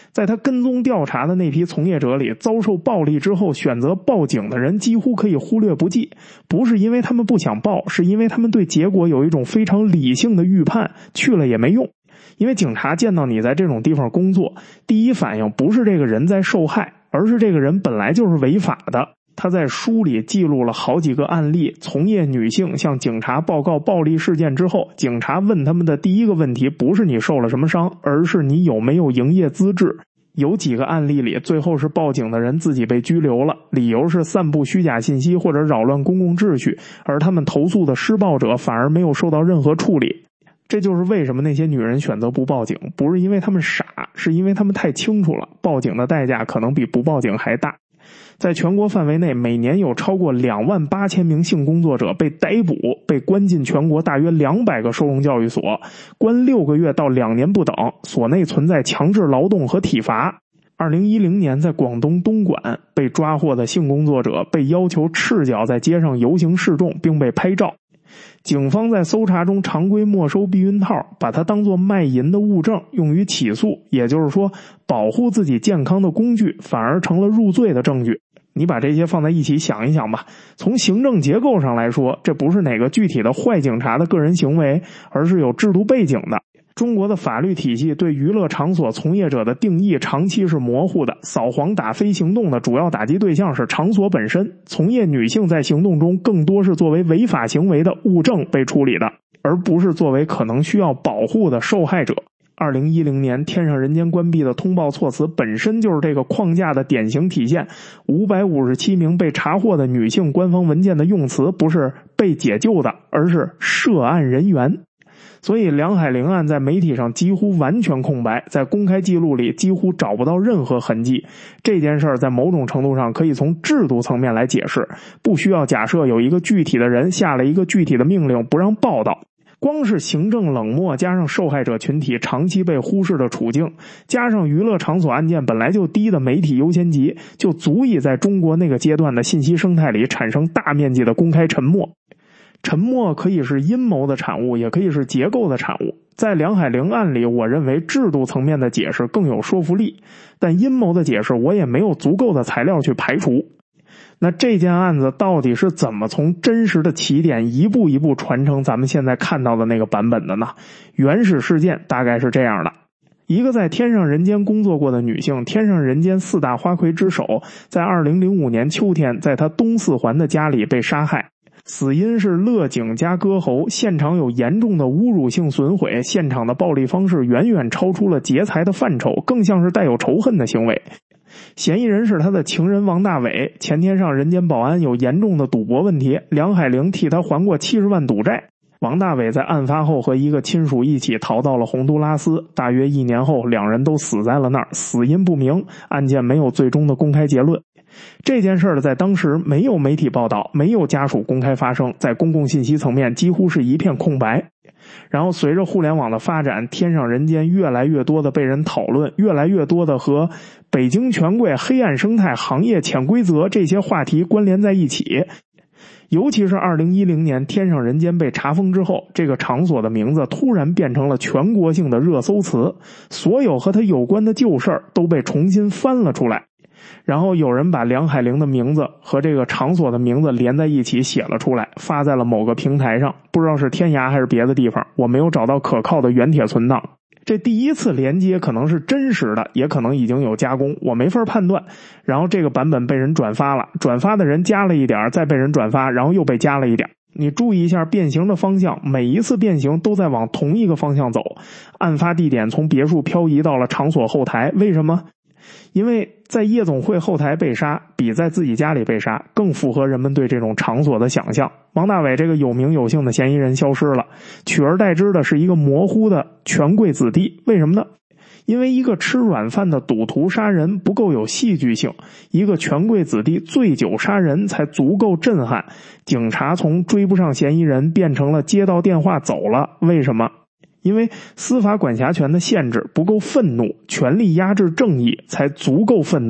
在他跟踪调查的那批从业者里，遭受暴力之后选择报警的人几乎可以忽略不计，不是因为他们不想报，是因为他们对结果有一种非常理性的预判，去了也没用。因为警察见到你在这种地方工作，第一反应不是这个人在受害，而是这个人本来就是违法的。他在书里记录了好几个案例，从业女性向警察报告暴力事件之后，警察问他们的第一个问题不是你受了什么伤，而是你有没有营业资质。有几个案例里，最后是报警的人自己被拘留了，理由是散布虚假信息或者扰乱公共秩序，而他们投诉的施暴者反而没有受到任何处理。这就是为什么那些女人选择不报警，不是因为她们傻，是因为她们太清楚了，报警的代价可能比不报警还大。在全国范围内，每年有超过两万八千名性工作者被逮捕，被关进全国大约两百个收容教育所，关六个月到两年不等，所内存在强制劳动和体罚。二零一零年在广东东莞被抓获的性工作者被要求赤脚在街上游行示众，并被拍照。警方在搜查中常规没收避孕套，把它当作卖淫的物证用于起诉，也就是说保护自己健康的工具反而成了入罪的证据。你把这些放在一起想一想吧，从行政结构上来说，这不是哪个具体的坏警察的个人行为，而是有制度背景的。中国的法律体系对娱乐场所从业者的定义长期是模糊的，扫黄打非行动的主要打击对象是场所本身，从业女性在行动中更多是作为违法行为的物证被处理的，而不是作为可能需要保护的受害者。二零一零年天上人间关闭的通报措辞本身就是这个框架的典型体现，五百五十七名被查获的女性官方文件的用词不是被解救的，而是涉案人员。所以梁海玲案在媒体上几乎完全空白，在公开记录里几乎找不到任何痕迹。这件事儿在某种程度上可以从制度层面来解释，不需要假设有一个具体的人下了一个具体的命令不让报道。光是行政冷漠加上受害者群体长期被忽视的处境，加上娱乐场所案件本来就低的媒体优先级，就足以在中国那个阶段的信息生态里产生大面积的公开沉默。沉默可以是阴谋的产物，也可以是结构的产物。在梁海玲案里，我认为制度层面的解释更有说服力，但阴谋的解释我也没有足够的材料去排除。那这件案子到底是怎么从真实的起点一步一步传承咱们现在看到的那个版本的呢？原始事件大概是这样的。一个在天上人间工作过的女性，天上人间四大花魁之首，在二零零五年秋天在她东四环的家里被杀害，死因是勒颈加割喉，现场有严重的侮辱性损毁，现场的暴力方式远远超出了劫财的范畴，更像是带有仇恨的行为。嫌疑人是他的情人王大伟，前天上人间保安有严重的赌博问题，梁海玲替他还过七十万赌债。王大伟在案发后和一个亲属一起逃到了洪都拉斯，大约一年后两人都死在了那儿，死因不明，案件没有最终的公开结论。这件事在当时没有媒体报道，没有家属公开发声，在公共信息层面几乎是一片空白。然后随着互联网的发展，天上人间越来越多的被人讨论，越来越多的和北京权贵、黑暗生态、行业潜规则这些话题关联在一起。尤其是二零一零年天上人间被查封之后，这个场所的名字突然变成了全国性的热搜词，所有和它有关的旧事儿都被重新翻了出来。然后有人把梁海玲的名字和这个场所的名字连在一起写了出来，发在了某个平台上，不知道是天涯还是别的地方，我没有找到可靠的原帖存档。这第一次连接可能是真实的，也可能已经有加工，我没法判断。然后这个版本被人转发了，转发的人加了一点，再被人转发，然后又被加了一点。你注意一下变形的方向，每一次变形都在往同一个方向走。案发地点从别墅漂移到了场所后台，为什么？因为在夜总会后台被杀比在自己家里被杀更符合人们对这种场所的想象。王大伟这个有名有姓的嫌疑人消失了，取而代之的是一个模糊的权贵子弟。为什么呢？因为一个吃软饭的赌徒杀人不够有戏剧性，一个权贵子弟醉酒杀人才足够震撼。警察从追不上嫌疑人变成了接到电话走了，为什么？因为司法管辖权的限制不够愤怒，权力压制正义才足够愤怒。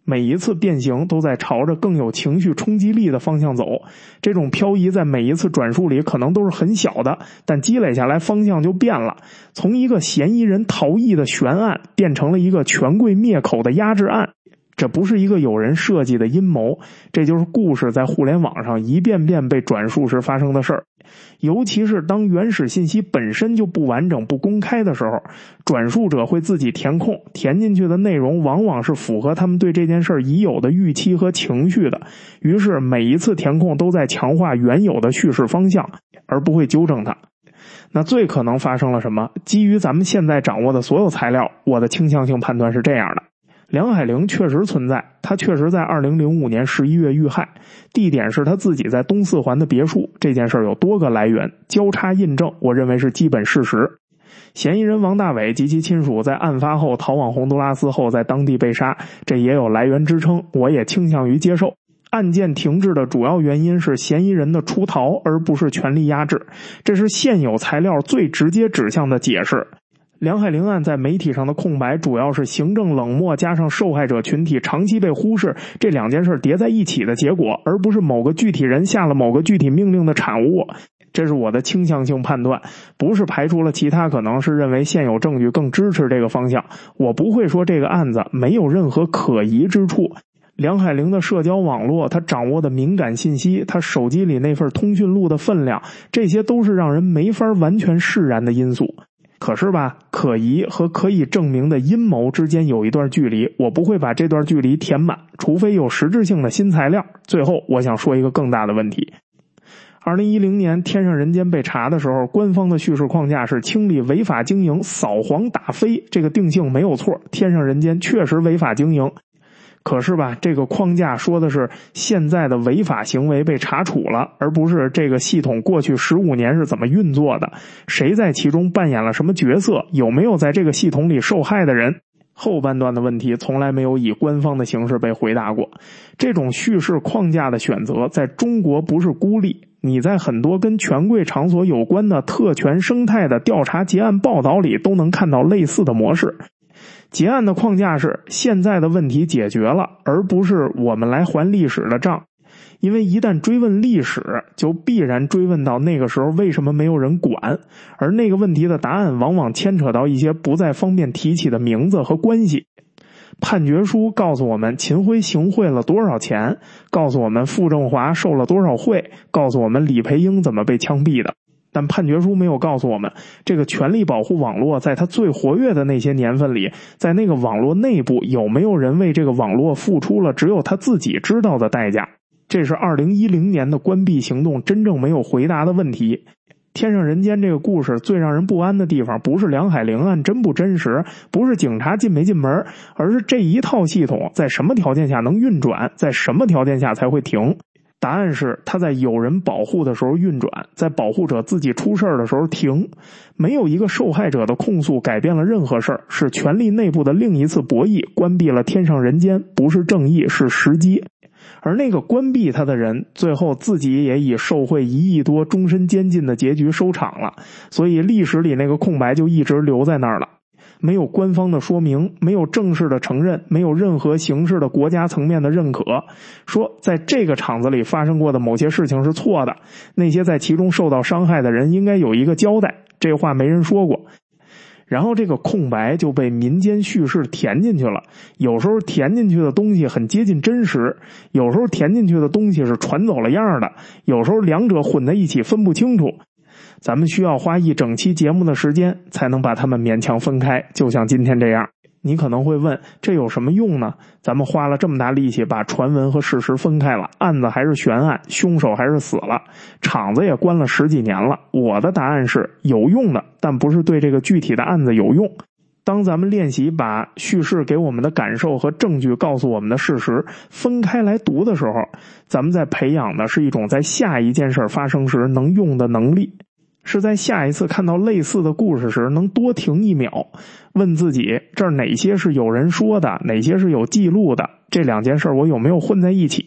每一次变形都在朝着更有情绪冲击力的方向走，这种漂移在每一次转述里可能都是很小的，但积累下来方向就变了，从一个嫌疑人逃逸的悬案变成了一个权贵灭口的压制案。这不是一个有人设计的阴谋，这就是故事在互联网上一遍遍被转述时发生的事儿。尤其是当原始信息本身就不完整不公开的时候，转述者会自己填空，填进去的内容往往是符合他们对这件事已有的预期和情绪的，于是每一次填空都在强化原有的叙事方向，而不会纠正它。那最可能发生了什么？基于咱们现在掌握的所有材料，我的倾向性判断是这样的：梁海玲确实存在，他确实在二零零五年十一月遇害，地点是他自己在东四环的别墅，这件事有多个来源交叉印证，我认为是基本事实。嫌疑人王大伟及其亲属在案发后逃往洪都拉斯后在当地被杀，这也有来源支撑，我也倾向于接受。案件停滞的主要原因是嫌疑人的出逃，而不是权力压制，这是现有材料最直接指向的解释。梁海玲案在媒体上的空白主要是行政冷漠加上受害者群体长期被忽视，这两件事叠在一起的结果，而不是某个具体人下了某个具体命令的产物。这是我的倾向性判断，不是排除了其他可能，是认为现有证据更支持这个方向。我不会说这个案子没有任何可疑之处。梁海玲的社交网络，他掌握的敏感信息，他手机里那份通讯录的分量，这些都是让人没法完全释然的因素。可是吧，可疑和可以证明的阴谋之间有一段距离，我不会把这段距离填满，除非有实质性的新材料。最后我想说一个更大的问题。二零一零年天上人间被查的时候，官方的叙事框架是清理违法经营，扫黄打非，这个定性没有错，天上人间确实违法经营。可是吧，这个框架说的是现在的违法行为被查处了，而不是这个系统过去十五年是怎么运作的，谁在其中扮演了什么角色，有没有在这个系统里受害的人。后半段的问题从来没有以官方的形式被回答过。这种叙事框架的选择在中国不是孤立，你在很多跟权贵场所有关的特权生态的调查结案报道里都能看到类似的模式。结案的框架是现在的问题解决了，而不是我们来还历史的账。因为一旦追问历史，就必然追问到那个时候为什么没有人管，而那个问题的答案往往牵扯到一些不再方便提起的名字和关系。判决书告诉我们秦晖行贿了多少钱，告诉我们傅政华受了多少贿，告诉我们李培英怎么被枪毙的。但判决书没有告诉我们，这个权力保护网络在它最活跃的那些年份里，在那个网络内部有没有人为这个网络付出了只有他自己知道的代价。这是二零一零年的关闭行动真正没有回答的问题。天上人间这个故事最让人不安的地方，不是梁海玲案真不真实，不是警察进没进门，而是这一套系统在什么条件下能运转，在什么条件下才会停。答案是它在有人保护的时候运转，在保护者自己出事的时候停。没有一个受害者的控诉改变了任何事儿，是权力内部的另一次博弈关闭了天上人间，不是正义，是时机。而那个关闭他的人最后自己也以受贿一亿多终身监禁的结局收场了，所以历史里那个空白就一直留在那儿了。没有官方的说明，没有正式的承认，没有任何形式的国家层面的认可，说在这个场子里发生过的某些事情是错的，那些在其中受到伤害的人应该有一个交代，这话没人说过。然后这个空白就被民间叙事填进去了，有时候填进去的东西很接近真实，有时候填进去的东西是传走了样的，有时候两者混在一起分不清楚。咱们需要花一整期节目的时间才能把它们勉强分开，就像今天这样。你可能会问，这有什么用呢？咱们花了这么大力气把传闻和事实分开了，案子还是悬案，凶手还是死了，厂子也关了十几年了。我的答案是有用的，但不是对这个具体的案子有用。当咱们练习把叙事给我们的感受和证据告诉我们的事实分开来读的时候，咱们在培养的是一种在下一件事发生时能用的能力，是在下一次看到类似的故事时能多停一秒，问自己这儿哪些是有人说的，哪些是有记录的，这两件事我有没有混在一起。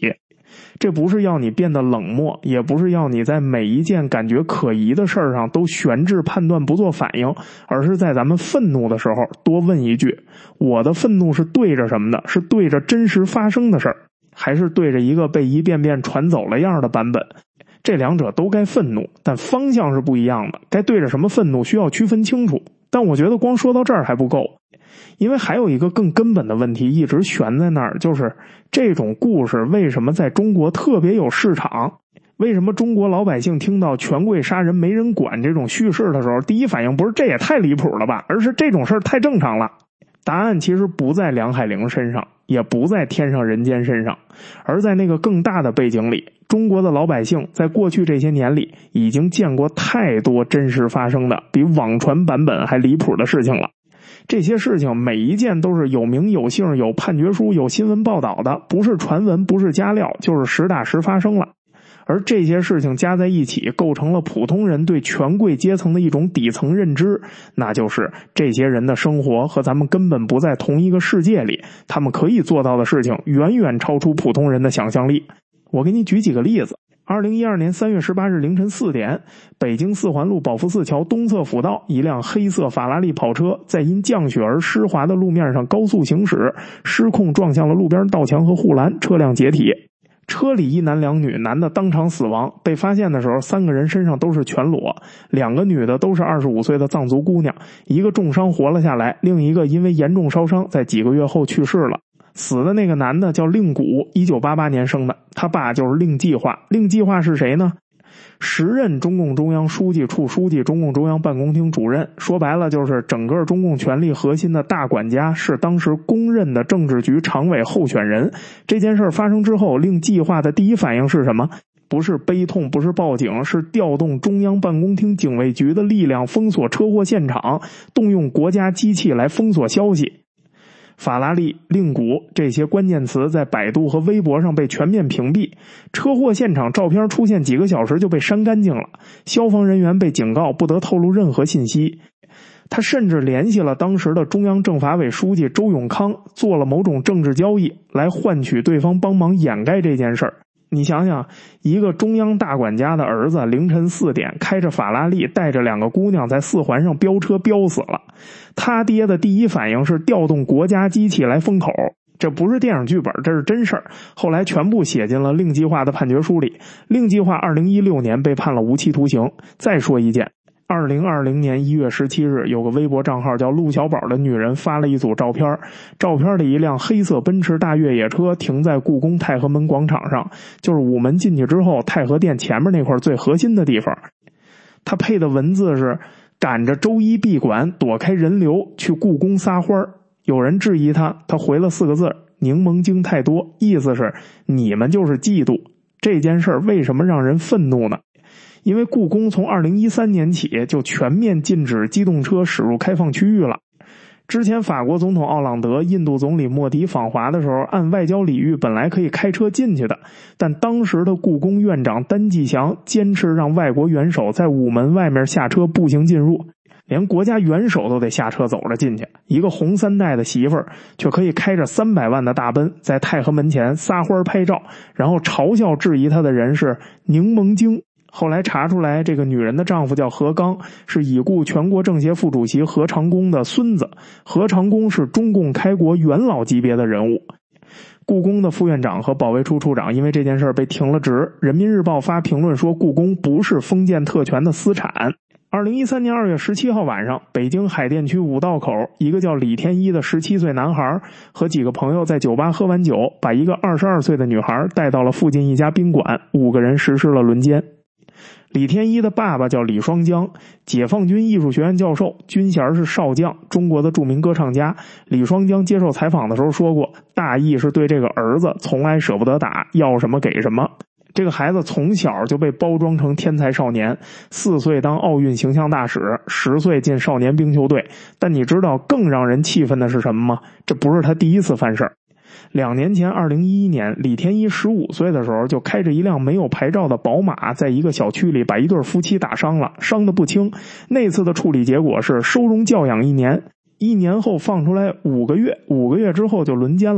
这不是要你变得冷漠，也不是要你在每一件感觉可疑的事儿上都悬置判断不做反应，而是在咱们愤怒的时候多问一句，我的愤怒是对着什么的？是对着真实发生的事儿，还是对着一个被一遍遍传走了样的版本？这两者都该愤怒，但方向是不一样的，该对着什么愤怒需要区分清楚。但我觉得光说到这儿还不够，因为还有一个更根本的问题一直悬在那儿，就是这种故事为什么在中国特别有市场？为什么中国老百姓听到权贵杀人没人管这种叙事的时候，第一反应不是这也太离谱了吧，而是这种事儿太正常了？答案其实不在梁海玲身上，也不在天上人间身上，而在那个更大的背景里，中国的老百姓在过去这些年里已经见过太多真实发生的比网传版本还离谱的事情了。这些事情每一件都是有名有姓，有判决书，有新闻报道的，不是传闻，不是加料，就是实打实发生了。而这些事情加在一起，构成了普通人对权贵阶层的一种底层认知，那就是这些人的生活和咱们根本不在同一个世界里，他们可以做到的事情远远超出普通人的想象力。我给你举几个例子。二零一二年三月十八日凌晨四点，北京四环路宝福寺桥东侧辅道，一辆黑色法拉利跑车在因降雪而湿滑的路面上高速行驶，失控撞向了路边道墙和护栏，车辆解体。车里一男两女，男的当场死亡，被发现的时候三个人身上都是全裸，两个女的都是二十五岁的藏族姑娘，一个重伤活了下来，另一个因为严重烧伤在几个月后去世了。死的那个男的叫令谷，一九八八年生的，他爸就是令计划。令计划是谁呢？时任中共中央书记处书记、中共中央办公厅主任，说白了就是整个中共权力核心的大管家，是当时公认的政治局常委候选人。这件事发生之后，令计划的第一反应是什么？不是悲痛，不是报警，是调动中央办公厅警卫局的力量封锁车祸现场，动用国家机器来封锁消息。法拉利、令谷这些关键词在百度和微博上被全面屏蔽，车祸现场照片出现几个小时就被删干净了，消防人员被警告不得透露任何信息。他甚至联系了当时的中央政法委书记周永康，做了某种政治交易，来换取对方帮忙掩盖这件事儿。你想想，一个中央大管家的儿子凌晨四点开着法拉利带着两个姑娘在四环上飙车飙死了，他爹的第一反应是调动国家机器来封口。这不是电影剧本，这是真事儿，后来全部写进了令计划的判决书里。令计划二零一六年被判了无期徒刑。再说一件，二零二零年一月十七日，有个微博账号叫陆小宝的女人发了一组照片，照片里一辆黑色奔驰大越野车停在故宫太和门广场上，就是午门进去之后太和殿前面那块最核心的地方。他配的文字是赶着周一闭馆，躲开人流去故宫撒欢。有人质疑他，他回了四个字：柠檬精太多，意思是你们就是嫉妒。这件事为什么让人愤怒呢？因为故宫从二零一三年起就全面禁止机动车驶入开放区域了。之前法国总统奥朗德、印度总理莫迪访华的时候，按外交礼遇本来可以开车进去的，但当时的故宫院长丹季祥坚持让外国元首在午门外面下车步行进入，连国家元首都得下车走着进去。一个红三代的媳妇儿却可以开着三百万的大奔在太和门前撒欢拍照，然后嘲笑质疑她的人是柠檬精。后来查出来，这个女人的丈夫叫何刚，是已故全国政协副主席何长工的孙子。何长工是中共开国元老级别的人物。故宫的副院长和保卫处处长因为这件事被停了职。人民日报发评论说，故宫不是封建特权的私产。二零一三年二月十七号晚上，北京海淀区五道口，一个叫李天一的十七岁男孩和几个朋友在酒吧喝完酒，把一个二十二岁的女孩带到了附近一家宾馆，五个人实施了轮奸。李天一的爸爸叫李双江，解放军艺术学院教授，军衔是少将，中国的著名歌唱家。李双江接受采访的时候说过，大意是对这个儿子从来舍不得打，要什么给什么。这个孩子从小就被包装成天才少年，四岁当奥运形象大使，十岁进少年冰球队。但你知道更让人气愤的是什么吗？这不是他第一次犯事儿。两年前二零一一年，李天一十五岁的时候就开着一辆没有牌照的宝马，在一个小区里把一对夫妻打伤了，伤得不轻。那次的处理结果是收容教养一年，一年后放出来五个月，五个月之后就轮奸了。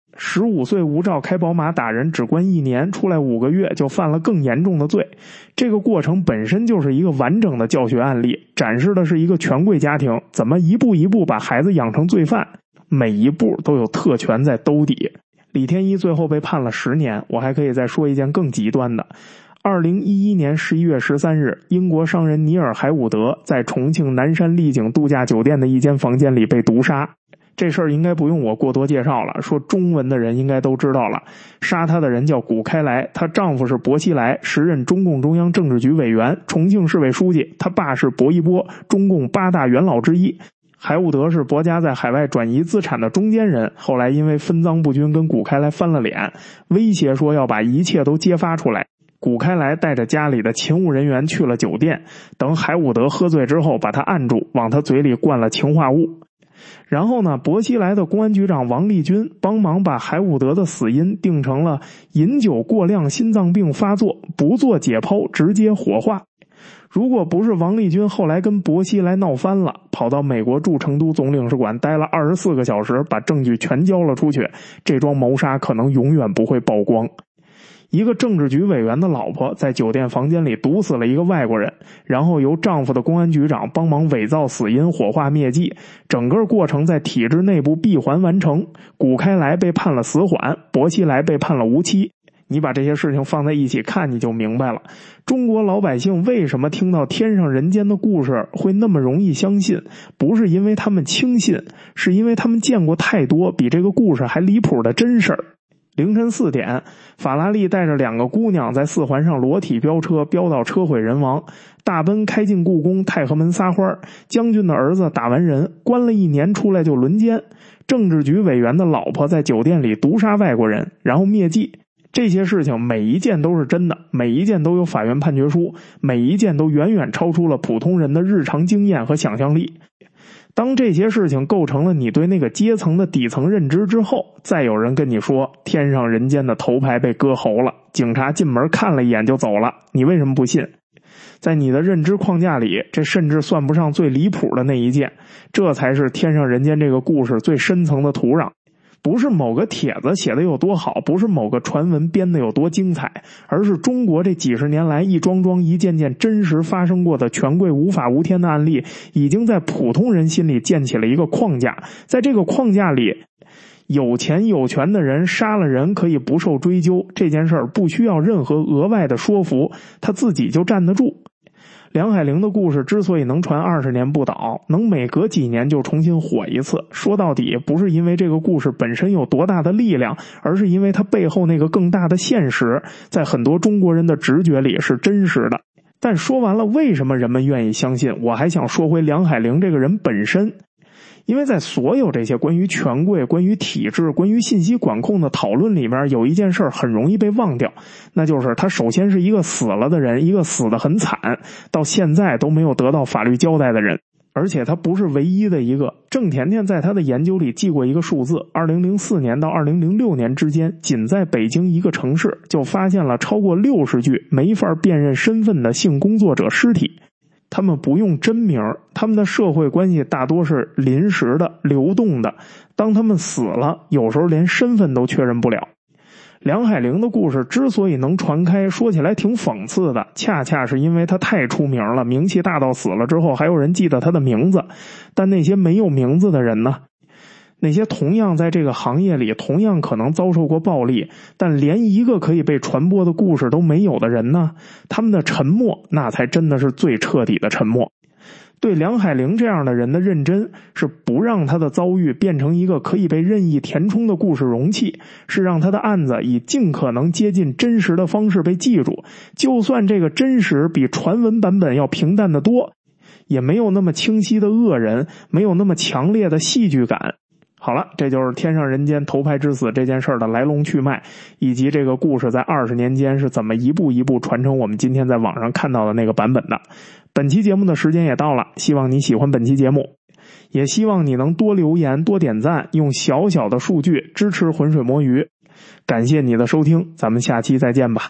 十五岁无照开宝马打人只关一年，出来五个月就犯了更严重的罪。这个过程本身就是一个完整的教学案例，展示的是一个权贵家庭怎么一步一步把孩子养成罪犯，每一步都有特权在兜底。李天一最后被判了十年。我还可以再说一件更极端的。二零一一年十一月十三日，英国商人尼尔·海伍德在重庆南山丽景度假酒店的一间房间里被毒杀。这事儿应该不用我过多介绍了，说中文的人应该都知道了。杀他的人叫古开来，她丈夫是薄熙来，时任中共中央政治局委员、重庆市委书记，他爸是薄一波，中共八大元老之一。海伍德是薄家在海外转移资产的中间人，后来因为分赃不均跟古开来翻了脸，威胁说要把一切都揭发出来。古开来带着家里的勤务人员去了酒店，等海伍德喝醉之后把他按住，往他嘴里灌了氰化物。然后呢，薄熙来的公安局长王立军帮忙把海伍德的死因定成了饮酒过量心脏病发作，不做解剖直接火化。如果不是王立军后来跟薄熙来闹翻了，跑到美国驻成都总领事馆待了二十四个小时，把证据全交了出去，这桩谋杀可能永远不会曝光。一个政治局委员的老婆在酒店房间里毒死了一个外国人，然后由丈夫的公安局长帮忙伪造死因，火化灭迹，整个过程在体制内部闭环完成。古开来被判了死缓，薄熙来被判了无期。你把这些事情放在一起看，你就明白了，中国老百姓为什么听到天上人间的故事会那么容易相信，不是因为他们轻信，是因为他们见过太多比这个故事还离谱的真事儿。凌晨四点，法拉利带着两个姑娘在四环上裸体飙车，飙到车毁人亡。大奔开进故宫，太和门撒欢。将军的儿子打完人，关了一年出来就轮奸。政治局委员的老婆在酒店里毒杀外国人，然后灭迹。这些事情每一件都是真的，每一件都有法院判决书，每一件都远远超出了普通人的日常经验和想象力。当这些事情构成了你对那个阶层的底层认知之后，再有人跟你说天上人间的头牌被割喉了，警察进门看了一眼就走了，你为什么不信？在你的认知框架里，这甚至算不上最离谱的那一件，这才是天上人间这个故事最深层的土壤。不是某个帖子写的有多好，不是某个传闻编的有多精彩，而是中国这几十年来一桩桩一件件真实发生过的权贵无法无天的案例，已经在普通人心里建起了一个框架。在这个框架里，有钱有权的人杀了人可以不受追究，这件事儿不需要任何额外的说服，他自己就站得住。梁海玲的故事之所以能传二十年不倒，能每隔几年就重新火一次，说到底不是因为这个故事本身有多大的力量，而是因为它背后那个更大的现实，在很多中国人的直觉里是真实的。但说完了为什么人们愿意相信，我还想说回梁海玲这个人本身。因为在所有这些关于权贵、关于体制、关于信息管控的讨论里面，有一件事很容易被忘掉，那就是他首先是一个死了的人，一个死得很惨，到现在都没有得到法律交代的人。而且他不是唯一的一个。郑甜甜在他的研究里记过一个数字，二零零四年到二零零六年之间，仅在北京一个城市就发现了超过六十具没法辨认身份的性工作者尸体。他们不用真名，他们的社会关系大多是临时的、流动的。当他们死了，有时候连身份都确认不了。梁海玲的故事之所以能传开，说起来挺讽刺的，恰恰是因为他太出名了，名气大到死了之后还有人记得他的名字。但那些没有名字的人呢？那些同样在这个行业里同样可能遭受过暴力，但连一个可以被传播的故事都没有的人呢？他们的沉默，那才真的是最彻底的沉默。对梁海玲这样的人的认真，是不让他的遭遇变成一个可以被任意填充的故事容器，是让他的案子以尽可能接近真实的方式被记住，就算这个真实比传闻版本要平淡得多，也没有那么清晰的恶人，没有那么强烈的戏剧感。好了，这就是天上人间头牌之死这件事儿的来龙去脉，以及这个故事在二十年间是怎么一步一步传承我们今天在网上看到的那个版本的。本期节目的时间也到了，希望你喜欢本期节目，也希望你能多留言多点赞，用小小的数据支持浑水摸鱼。感谢你的收听，咱们下期再见吧。